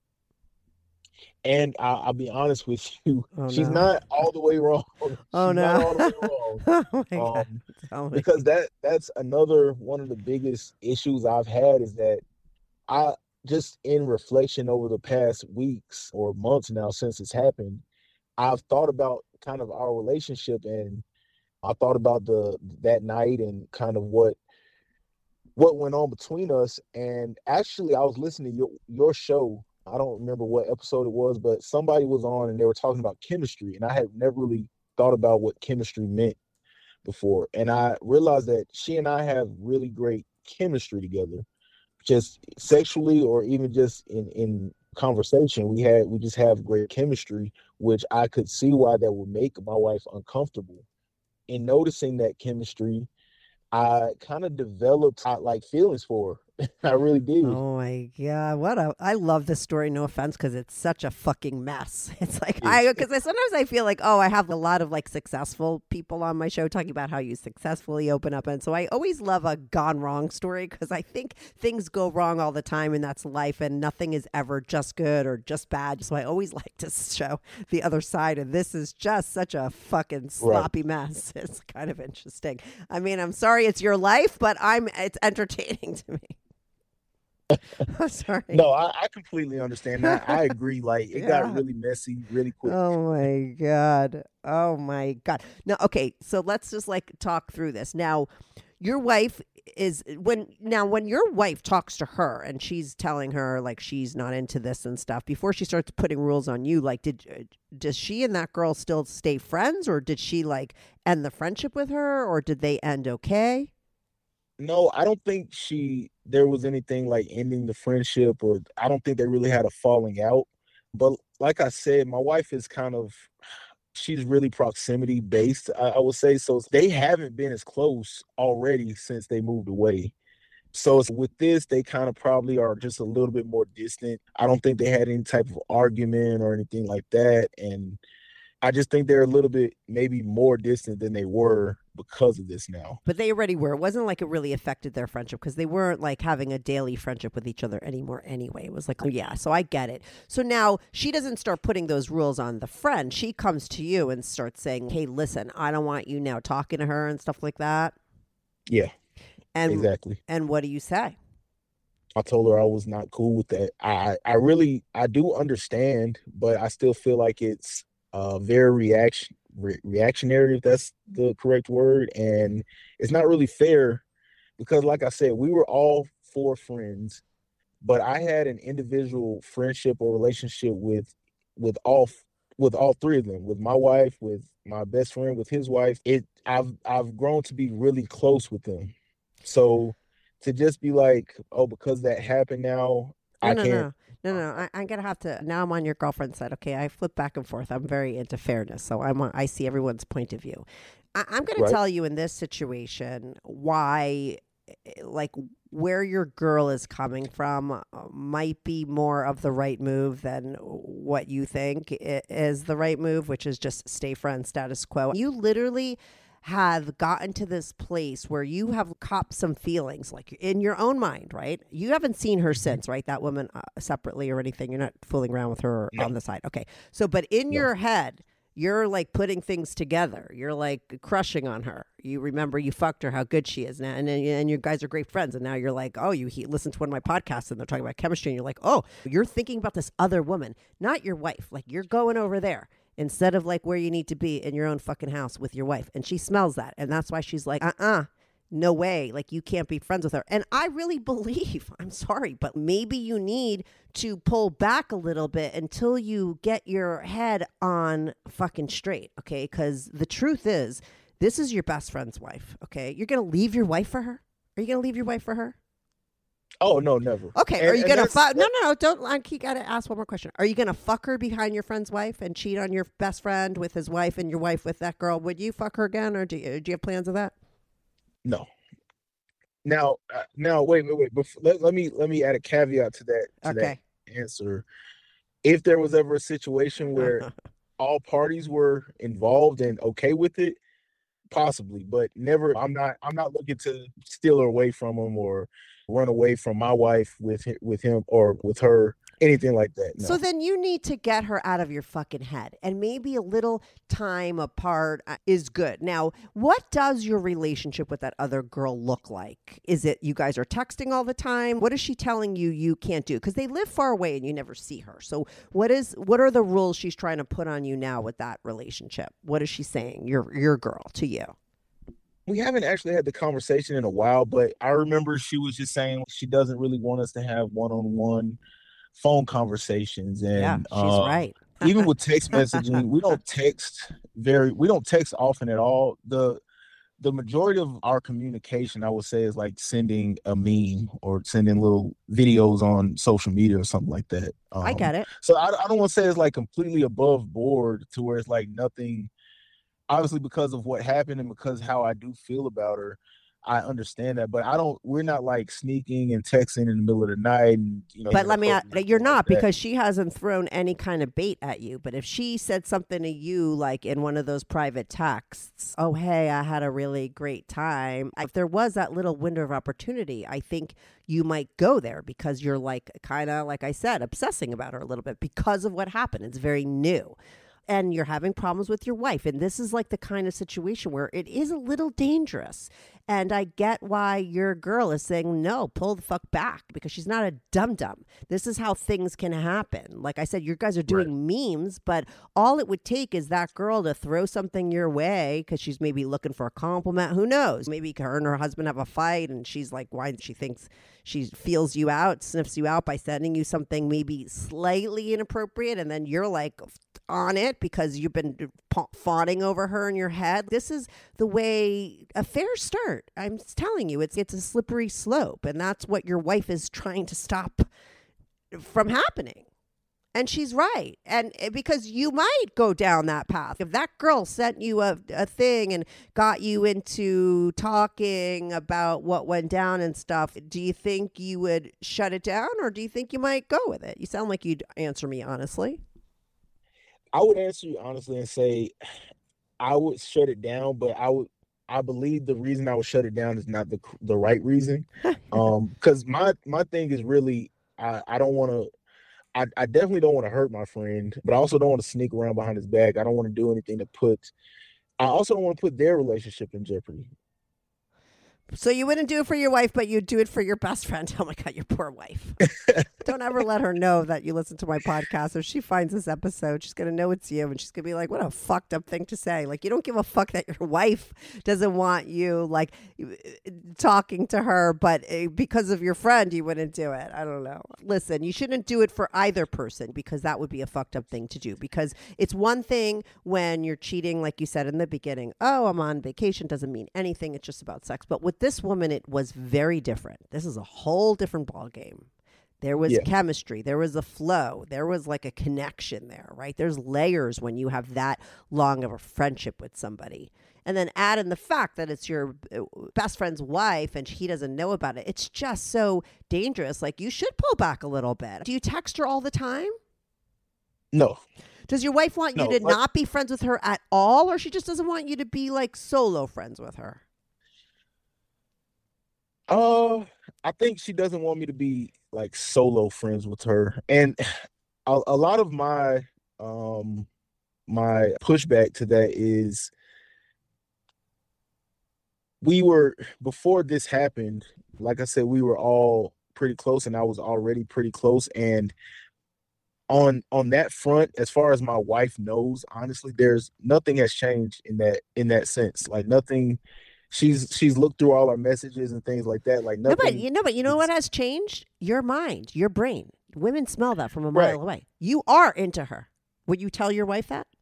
And I, I'll be honest with you, Oh, she's no. not all the way wrong. Oh, She's no. not all the way wrong. Oh my God. Um, Tell me. because that that's another one of the biggest issues I've had, is that I just, in reflection over the past weeks or months now since it's happened, I've thought about kind of our relationship, and I thought about the that night and kind of what what went on between us. And actually, I was listening to your, your show. I don't remember what episode it was, but somebody was on and they were talking about chemistry. And I had never really thought about what chemistry meant before. And I realized that she and I have really great chemistry together, just sexually or even just in, in conversation. We had, we just have great chemistry, which I could see why that would make my wife uncomfortable. In noticing that chemistry, I kind of developed uh, like feelings for her. I really did. Oh my God. What a, I love this story. No offense. Cause it's such a fucking mess. It's like, Yeah. I, cause I, sometimes I feel like, oh, I have a lot of like successful people on my show talking about how you successfully open up. And so I always love a gone wrong story. Cause I think things go wrong all the time and that's life and nothing is ever just good or just bad. So I always like to show the other side. And this is just such a fucking sloppy right. mess. It's kind of interesting. I mean, I'm sorry it's your life, but I'm, it's entertaining to me. I'm sorry. No, I, I completely understand that. I agree. Like it Yeah. got really messy really quick. Oh my God. Oh my God. Now, okay. So let's just like talk through this. Now, your wife is when now when your wife talks to her and she's telling her like she's not into this and stuff before she starts putting rules on you, like did does she and that girl still stay friends or did she like end the friendship with her or did they end okay? No, I don't think she there was anything like ending the friendship, or I don't think they really had a falling out. But like I said, my wife is kind of she's really proximity based, I, I would say. So they haven't been as close already since they moved away. So it's, with this, they kind of probably are just a little bit more distant. I don't think they had any type of argument or anything like that. And I just think they're a little bit maybe more distant than they were because of this now. But they already were. It wasn't like it really affected their friendship because they weren't like having a daily friendship with each other anymore anyway. It was like, oh yeah, so I get it. So now she doesn't start putting those rules on the friend. She comes to you and starts saying, hey, listen, I don't want you now talking to her and stuff like that. Yeah, and exactly. And what do you say? I told her I was not cool with that. I, I really, I do understand, but I still feel like it's uh, very reaction re- reactionary, if that's the correct word. And it's not really fair because, like I said, we were all four friends, but I had an individual friendship or relationship with with all with all three of them, with my wife, with my best friend, with his wife. It I've I've grown to be really close with them. So to just be like, oh, because that happened now, No, I no, can't. no, no, no. I, I'm gonna have to. Now I'm on your girlfriend's side. Okay, I flip back and forth. I'm very into fairness, so I'm. on- I see everyone's point of view. I, I'm gonna Right. tell you in this situation why, like, where your girl is coming from uh, might be more of the right move than what you think i- is the right move, which is just stay friends, status quo. You literally have gotten to this place where you have copped some feelings, like in your own mind, right? You haven't seen her since, right? That woman uh, separately or anything. You're not fooling around with her No. on the side. Okay. So, but in No. your head, you're like putting things together. You're like crushing on her. You remember you fucked her, how good she is now. And then, and you guys are great friends. And now you're like, oh, you he, listen to one of my podcasts and they're talking about chemistry. And you're like, oh, you're thinking about this other woman, not your wife. Like you're going over there instead of like where you need to be in your own fucking house with your wife. And she smells that. And that's why she's like, uh-uh, no way. Like you can't be friends with her. And I really believe, I'm sorry, but maybe you need to pull back a little bit until you get your head on fucking straight. Okay. Because the truth is, this is your best friend's wife. Okay. You're going to leave your wife for her? Are you going to leave your wife for her? Oh no, never. Okay, And- are you and gonna that's- fuck? No, no, no. Don't. I keep gotta ask one more question. Are you gonna fuck her behind your friend's wife and cheat on your best friend with his wife and your wife with that girl? Would you fuck her again, or do you, do you have plans of that? No. Now, uh, now, wait, wait, wait. Before, let, let me let me add a caveat to that to Okay. that answer. If there was ever a situation where all parties were involved and okay with it, possibly, but never. I'm not. I'm not looking to steal her away from him or run away from my wife with hi- with him or with her. Anything like that. No. So then you need to get her out of your fucking head, and maybe a little time apart uh, is good. Now, what does your relationship with that other girl look like? Is it you guys are texting all the time? What is she telling you you can't do? Because they live far away and you never see her. So what is what are the rules she's trying to put on you now with that relationship? What is she saying? Your your girl to you? We haven't actually had the conversation in a while, but I remember she was just saying she doesn't really want us to have one-on-one phone conversations. And Yeah, she's uh, right. even with text messaging, we don't text very, we don't text often at all. The the majority of our communication, I would say, is like sending a meme or sending little videos on social media or something like that. Um, I get it. So I, I don't want to say it's like completely above board to where it's like nothing. Obviously, because of what happened and because how I do feel about her, I understand that. But I don't. We're not like sneaking and texting in the middle of the night. And, you know, But let me, inappropriate ask, you're like not that. because she hasn't thrown any kind of bait at you. But if she said something to you, like in one of those private texts, oh, hey, I had a really great time. If there was that little window of opportunity, I think you might go there because you're like kind of, like I said, obsessing about her a little bit because of what happened. It's very new. And you're having problems with your wife. And this is like the kind of situation where it is a little dangerous. And I get why your girl is saying, no, pull the fuck back, because she's not a dum-dum. This is how things can happen. Like I said, you guys are doing memes, but all it would take is that girl to throw something your way because she's maybe looking for a compliment. Who knows? Maybe her and her husband have a fight and she's like, why? She thinks she feels you out, sniffs you out by sending you something maybe slightly inappropriate. And then you're like on it because you've been fawning over her in your head. This is the way affairs start. I'm telling you, it's it's a slippery slope, and that's what your wife is trying to stop from happening. And she's right. And because you might go down that path. If that girl sent you a, a thing and got you into talking about what went down and stuff, do you think you would shut it down, or do you think you might go with it? You sound like you'd answer me honestly. I would answer you honestly and say I would shut it down, but I would I believe the reason I would shut it down is not the the right reason. Um, because my my thing is really I, I don't want to I, I definitely don't want to hurt my friend, but I also don't want to sneak around behind his back. I don't want to do anything to put I also don't want to put their relationship in jeopardy. So you wouldn't do it for your wife, but you'd do it for your best friend. Oh my God, your poor wife. Don't ever let her know that you listen to my podcast. If she finds this episode, she's going to know it's you. And she's going to be like, what a fucked up thing to say. Like, you don't give a fuck that your wife doesn't want you, like, talking to her, but because of your friend, you wouldn't do it. I don't know. Listen, you shouldn't do it for either person because that would be a fucked up thing to do. Because it's one thing when you're cheating, like you said in the beginning, oh, I'm on vacation, doesn't mean anything. It's just about sex. But with this woman, it was very different. This is a whole different ballgame. There was Yeah. chemistry. There was a flow. There was like a connection there, right? There's layers when you have that long of a friendship with somebody. And then add in the fact that it's your best friend's wife and he doesn't know about it. It's just so dangerous. Like, you should pull back a little bit. Do you text her all the time? No. Does your wife want you No, to but- not be friends with her at all, or she just doesn't want you to be like solo friends with her? Uh, I think she doesn't want me to be like solo friends with her, and a, a lot of my um my pushback to that is we were before this happened. Like I said, we were all pretty close, and I was already pretty close. And on on that front, as far as my wife knows, honestly, there's nothing has changed in that in that sense. Like nothing. She's she's looked through all our messages and things like that. Like No, nothing. but you know, but you know what has changed? Your mind, your brain. Women smell that from a mile Right. away. You are into her. Would you tell your wife that?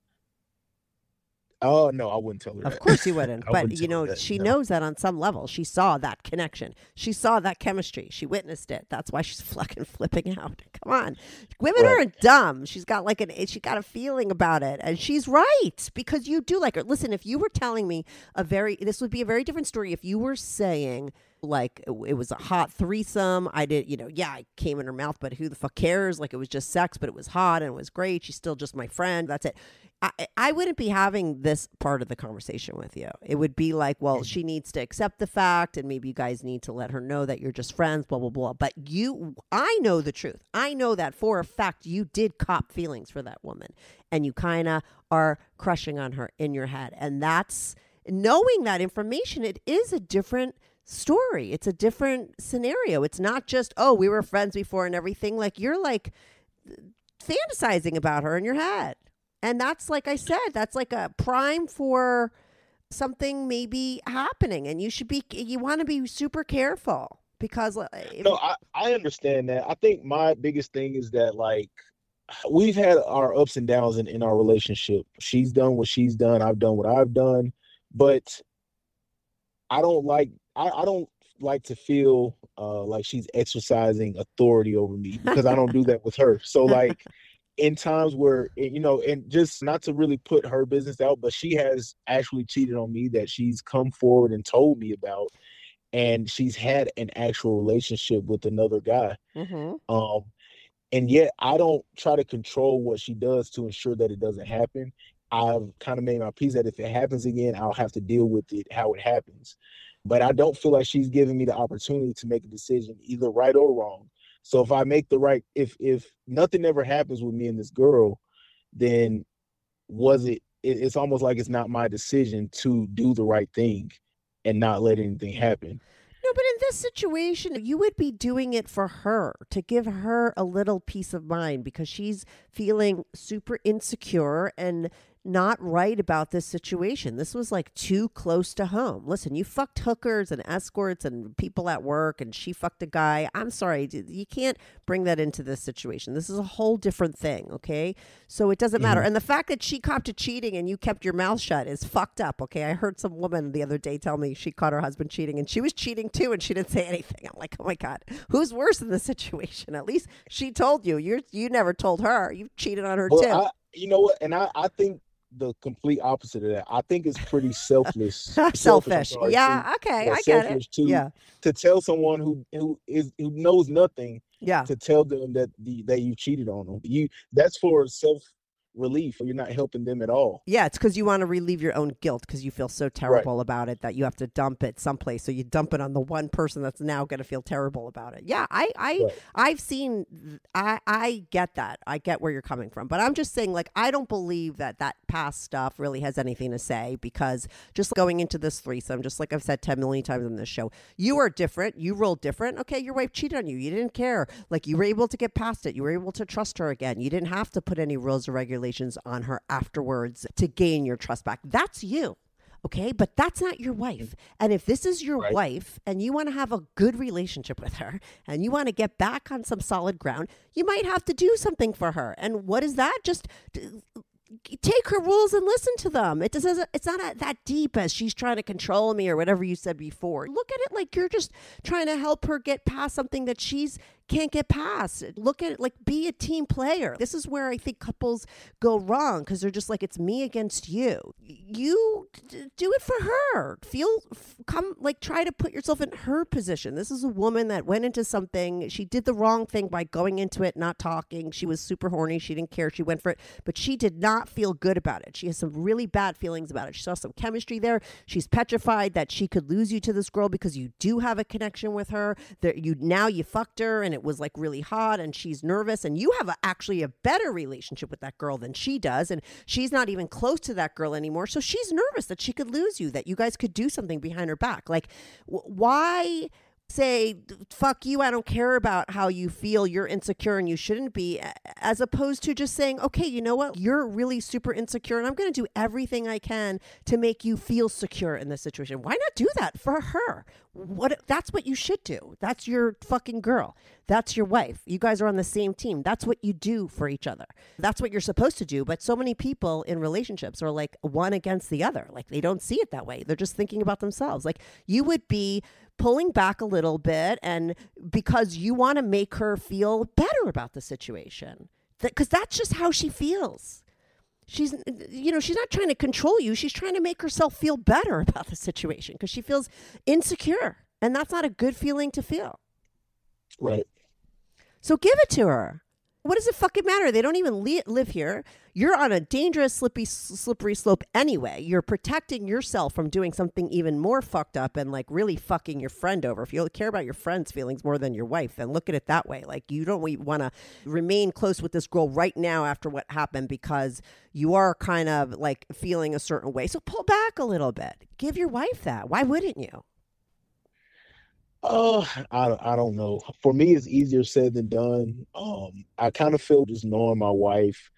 Oh no, I wouldn't tell her Of that. course you wouldn't. I But wouldn't you tell her know, that, she no. knows that on some level. She saw that connection. She saw that chemistry. She witnessed it. That's why she's fucking flipping out. Come on. Women Right. aren't dumb. She's got like an she got a feeling about it. And she's right. Because you do like her. Listen, if you were telling me a very this would be a very different story if you were saying like it was a hot threesome. I did, you know, yeah, I came in her mouth, but who the fuck cares? Like it was just sex, but it was hot and it was great. She's still just my friend. That's it. I, I wouldn't be having this part of the conversation with you. It would be like, well, she needs to accept the fact, and maybe you guys need to let her know that you're just friends, blah, blah, blah. But you, I know the truth. I know that for a fact you did cop feelings for that woman, and you kind of are crushing on her in your head. And that's, knowing that information, it is a different story. It's a different scenario. It's not just, oh, we were friends before and everything. Like, you're like fantasizing about her in your head. And that's, like I said, that's like a prime for something may be happening, and you should be, you want to be super careful because uh, if, No, I, I understand that. I think my biggest thing is that, like, we've had our ups and downs in, in our relationship. She's done what she's done. I've done what I've done. But I don't like, I, I don't like to feel uh, like she's exercising authority over me because I don't do that with her. So, like, in times where, you know, and just not to really put her business out, but she has actually cheated on me that she's come forward and told me about. And she's had an actual relationship with another guy. mm-hmm. Um, and yet I don't try to control what she does to ensure that it doesn't happen. I've kind of made my peace that if it happens again, I'll have to deal with it how it happens. But I don't feel like she's giving me the opportunity to make a decision, either right or wrong. So if I make the right, if if nothing ever happens with me and this girl, then was it, it it's almost like it's not my decision to do the right thing and not let anything happen. No, but in this situation, you would be doing it for her, to give her a little peace of mind because she's feeling super insecure and not right about this situation. This was like too close to home. Listen, you fucked hookers and escorts and people at work, and she fucked a guy. I'm sorry, you can't bring that into this situation. This is a whole different thing, okay? So it doesn't matter. Mhm. And the fact that she copped to cheating and you kept your mouth shut is fucked up, okay? I heard some woman the other day tell me she caught her husband cheating, and she was cheating too, and she didn't say anything. I'm like, oh my God, who's worse in this situation? At least she told you. You you never told her. You cheated on her Well, too. I, you know what? And I, I think the complete opposite of that. I think it's pretty selfless. Selfish. I'm sorry, yeah, to- okay, yeah, I get it. selfish to Yeah, to tell someone who who is who knows nothing yeah. to tell them that the, that you cheated on them. You that's for self relief. You're not helping them at all. Yeah, it's because you want to relieve your own guilt because you feel so terrible about it that you have to dump it someplace. So you dump it on the one person that's now going to feel terrible about it. Yeah, I, I, Right. I've seen. I, I get that. I get where you're coming from. But I'm just saying, like, I don't believe that that past stuff really has anything to say because just going into this threesome, just like I've said ten million times on this show, you are different. You rolled different. Okay, your wife cheated on you. You didn't care. Like, you were able to get past it. You were able to trust her again. You didn't have to put any rules or regulations on her afterwards to gain your trust back. That's you. Okay, but that's not your wife. And if this is your Right. wife and you want to have a good relationship with her and you want to get back on some solid ground, you might have to do something for her. And what is that? Just d- take her rules and listen to them. It doesn't, it's not a, that deep as she's trying to control me or whatever you said before. Look at it like you're just trying to help her get past something that she's can't get past. Look at it like be a team player. This is where I think couples go wrong because they're just like, it's me against you. You d- do it for her. Feel, f- come, like try to put yourself in her position. This is a woman that went into something. She did the wrong thing by going into it, not talking. She was super horny. She didn't care. She went for it, but she did not feel good about it. She has some really bad feelings about it. She saw some chemistry there. She's petrified that she could lose you to this girl because you do have a connection with her. That you now you fucked her and it was like really hot and she's nervous and you have a, actually a better relationship with that girl than she does, and she's not even close to that girl anymore. So she's nervous that she could lose you, that you guys could do something behind her back. Like, w- why say, fuck you, I don't care about how you feel, you're insecure and you shouldn't be, as opposed to just saying, okay, you know what, you're really super insecure and I'm going to do everything I can to make you feel secure in this situation. Why not do that for her? What that's what you should do. That's your fucking girl. That's your wife. You guys are on the same team. That's what you do for each other. That's what you're supposed to do. But so many people in relationships are like one against the other. Like they don't see it that way. They're just thinking about themselves. Like you would be pulling back a little bit and because you want to make her feel better about the situation. Because that's just how she feels. She's, you know, she's not trying to control you. She's trying to make herself feel better about the situation because she feels insecure. And that's not a good feeling to feel. Right. So give it to her. What does it fucking matter? They don't even li- live here. You're on a dangerous, slippery, slippery slope anyway. You're protecting yourself from doing something even more fucked up and like really fucking your friend over. If you care about your friend's feelings more than your wife, then look at it that way. Like you don't want to remain close with this girl right now after what happened because you are kind of like feeling a certain way. So pull back a little bit. Give your wife that. Why wouldn't you? Uh, I, I don't know. For me, it's easier said than done. Um, I kind of feel just knowing my wife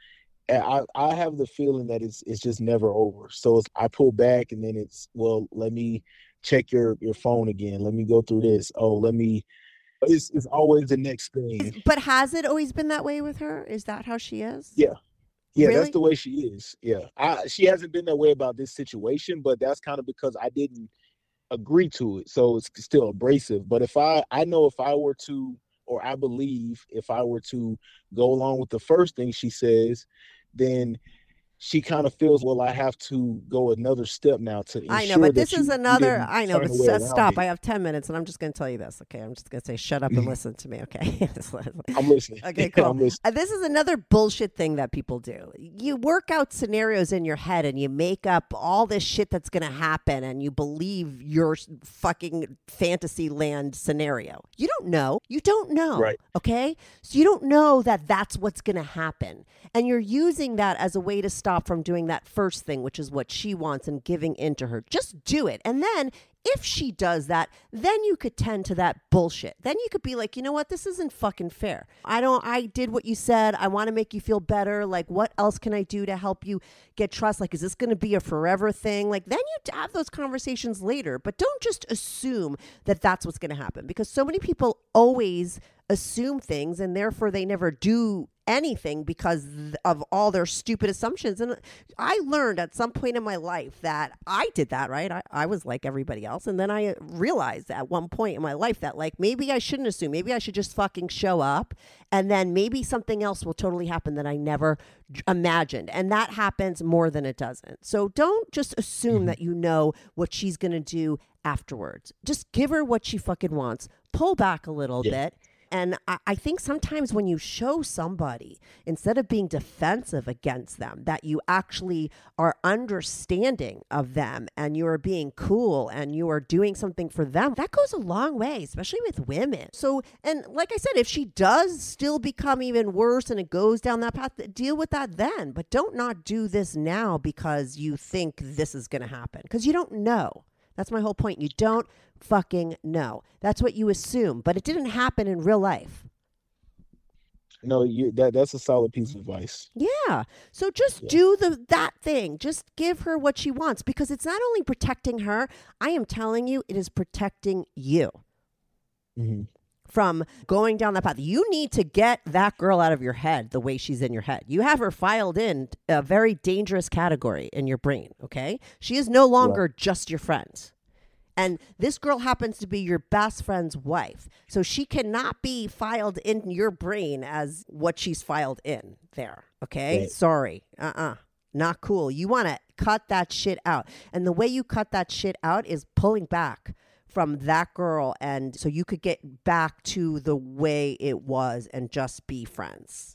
And I, I have the feeling that it's it's just never over. So it's, I pull back and then it's, well, let me check your, your phone again. Let me go through this. Oh, let me, it's, it's always the next thing. But has it always been that way with her? Is that how she is? Yeah. Yeah, Really? that's the way she is. Yeah. I, she hasn't been that way about this situation, but that's kind of because I didn't agree to it. So it's still abrasive. But if I, I know if I were to, or I believe if I were to go along with the first thing she says, then she kind of feels, well, I have to go another step now to ensure I know, but that this you- is you another. didn't I know, turn but away s- around stop. it. I have ten minutes, and I'm just going to tell you this. Okay, I'm just going to say, shut up and listen to me. Okay. I'm listening. Okay, cool. I'm listening. Uh, this is another bullshit thing that people do. You work out scenarios in your head and you make up all this shit that's going to happen and you believe your s- fucking fantasy land scenario. You don't know. You don't know. Right. Okay? So you don't know that that's what's going to happen. And you're using that as a way to stop from doing that first thing, which is what she wants and giving into her. Just do it. And then if she does that, then you could tend to that bullshit. Then you could be like, you know what? This isn't fucking fair. I don't, I did what you said. I want to make you feel better. Like, what else can I do to help you get trust? Like, is this going to be a forever thing? Like, then you have those conversations later, but don't just assume that that's what's going to happen, because so many people always assume things and therefore they never do anything because of all their stupid assumptions. And I learned at some point in my life that I did that, right? I, I was like everybody else. And then I realized at one point in my life that, like, maybe I shouldn't assume. Maybe I should just fucking show up, and then maybe something else will totally happen that I never imagined. And that happens more than it doesn't. So don't just assume mm-hmm. that you know what she's going to do afterwards. Just give her what she fucking wants. Pull back a little yeah. bit. And I, I think sometimes when you show somebody, instead of being defensive against them, that you actually are understanding of them and you are being cool and you are doing something for them, that goes a long way, especially with women. So, and like I said, if she does still become even worse and it goes down that path, deal with that then. But don't not do this now because you think this is going to happen, because you don't know. That's my whole point. You don't fucking know. That's what you assume, but it didn't happen in real life. No, you that that's a solid piece of advice. Yeah. So just yeah. do the that thing. Just give her what she wants, because it's not only protecting her. I am telling you, it is protecting you. Mm-hmm. From going down that path. You need to get that girl out of your head the way she's in your head. You have her filed in a very dangerous category in your brain, okay? She is no longer right. just your friend. And this girl happens to be your best friend's wife. So she cannot be filed in your brain as what she's filed in there, okay? Right. Sorry. Uh-uh. Not cool. You want to cut that shit out. And the way you cut that shit out is pulling back from that girl, and so you could get back to the way it was and just be friends.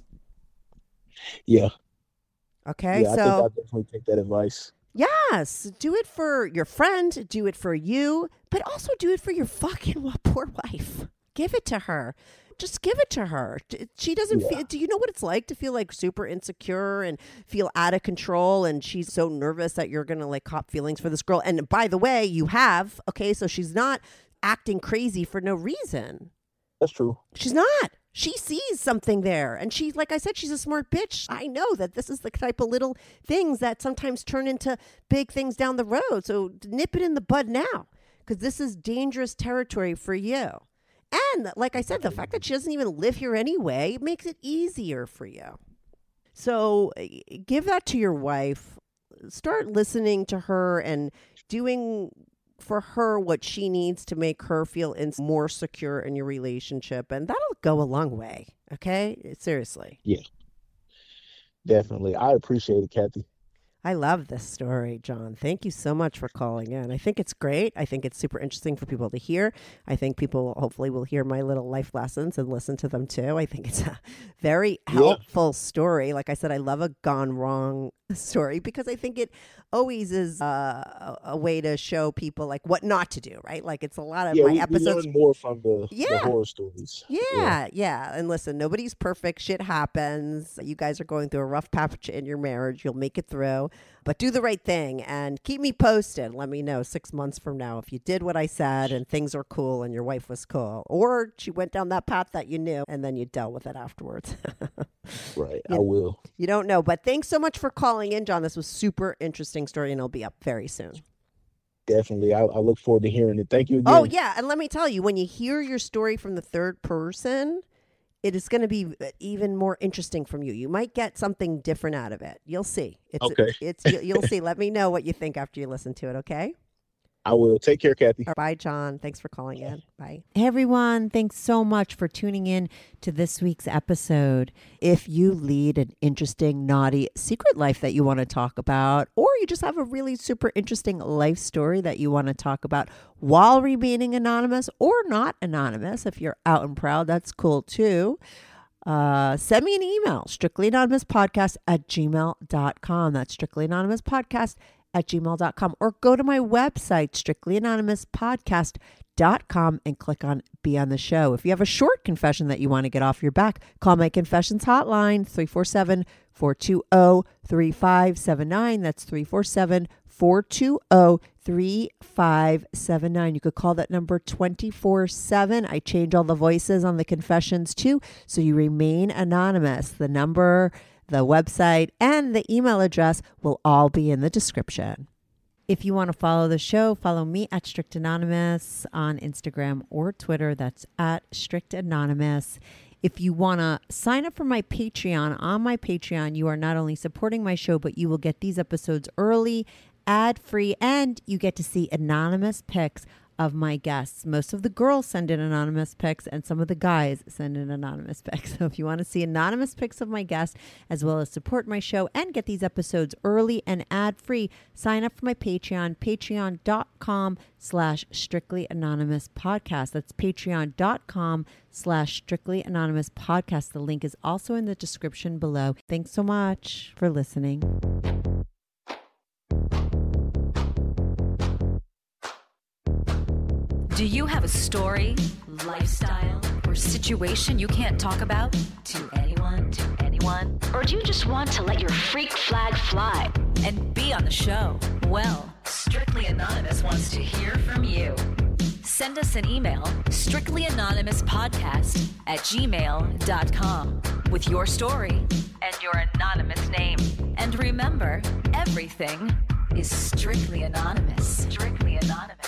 Yeah. Okay. Yeah, so I think I'll definitely take that advice. Yes. Do it for your friend. Do it for you, but also do it for your fucking poor wife. Give it to her. Just give it to her. She doesn't yeah. feel, do you know what it's like to feel like super insecure and feel out of control? And she's so nervous that you're going to like cop feelings for this girl. And by the way, you have, okay, so she's not acting crazy for no reason. That's true. She's not. She sees something there. And she, like I said, she's a smart bitch. I know that this is the type of little things that sometimes turn into big things down the road. So nip it in the bud now, because this is dangerous territory for you. And like I said, the fact that she doesn't even live here anyway makes it easier for you. So give that to your wife. Start listening to her and doing for her what she needs to make her feel in- more secure in your relationship. And that'll go a long way. Okay? Seriously. Yeah, definitely. I appreciate it, Kathy. I love this story, John. Thank you so much for calling in. I think it's great. I think it's super interesting for people to hear. I think people hopefully will hear my little life lessons and listen to them too. I think it's a very helpful yeah. story. Like I said, I love a gone wrong story because I think it always is uh, a way to show people like what not to do, right? Like it's a lot of yeah, my we, episodes. We learn more from the, yeah. the horror stories. Yeah, yeah, yeah. And listen, nobody's perfect. Shit happens. You guys are going through a rough patch in your marriage. You'll make it through. But do the right thing and keep me posted. Let me know six months from now if you did what I said and things are cool and your wife was cool. Or she went down that path that you knew and then you dealt with it afterwards. Right. Yeah. I will. You don't know. But thanks so much for calling in, John. This was super interesting story, and it'll be up very soon. Definitely. I, I look forward to hearing it. Thank you again. Oh, yeah. And let me tell you, when you hear your story from the third person, it is going to be even more interesting from you. You might get something different out of it. You'll see. It's, Okay. It's You'll see. Let me know what you think after you listen to it, okay? I will. Take care, Kathy. Bye, John. Thanks for calling in. Bye. Hey everyone, thanks so much for tuning in to this week's episode. If you lead an interesting, naughty secret life that you want to talk about, or you just have a really super interesting life story that you want to talk about while remaining anonymous or not anonymous, if you're out and proud, that's cool too. Uh, send me an email, strictlyanonymouspodcast at gmail dot com. That's strictlyanonymouspodcast at gmail dot com, or go to my website, strictlyanonymouspodcast dot com, and click on Be on the Show. If you have a short confession that you want to get off your back, call my confessions hotline, three four seven, four two zero, three five seven nine. That's three four seven, four two zero, three five seven nine. You could call that number twenty-four seven. I change all the voices on the confessions too, so you remain anonymous. The number, the website, and the email address will all be in the description. If you want to follow the show, follow me at Strict Anonymous on Instagram or Twitter. That's at Strict Anonymous. If you want to sign up for my Patreon, on my Patreon, you are not only supporting my show, but you will get these episodes early, ad-free, and you get to see anonymous pics of my guests. Most of the girls send in anonymous pics, and some of the guys send in anonymous pics. So if you want to see anonymous pics of my guests, as well as support my show and get these episodes early and ad-free, sign up for my Patreon, patreon.com slash strictly anonymous podcast. That's patreon.com slash strictly anonymous podcast. The link is also in the description below. Thanks so much for listening. Do you have a story, lifestyle, or situation you can't talk about to anyone, to anyone? Or do you just want to let your freak flag fly and be on the show? Well, Strictly Anonymous wants to hear from you. Send us an email, strictlyanonymouspodcast at gmail dot com, with your story and your anonymous name. And remember, everything is strictly anonymous. Strictly Anonymous.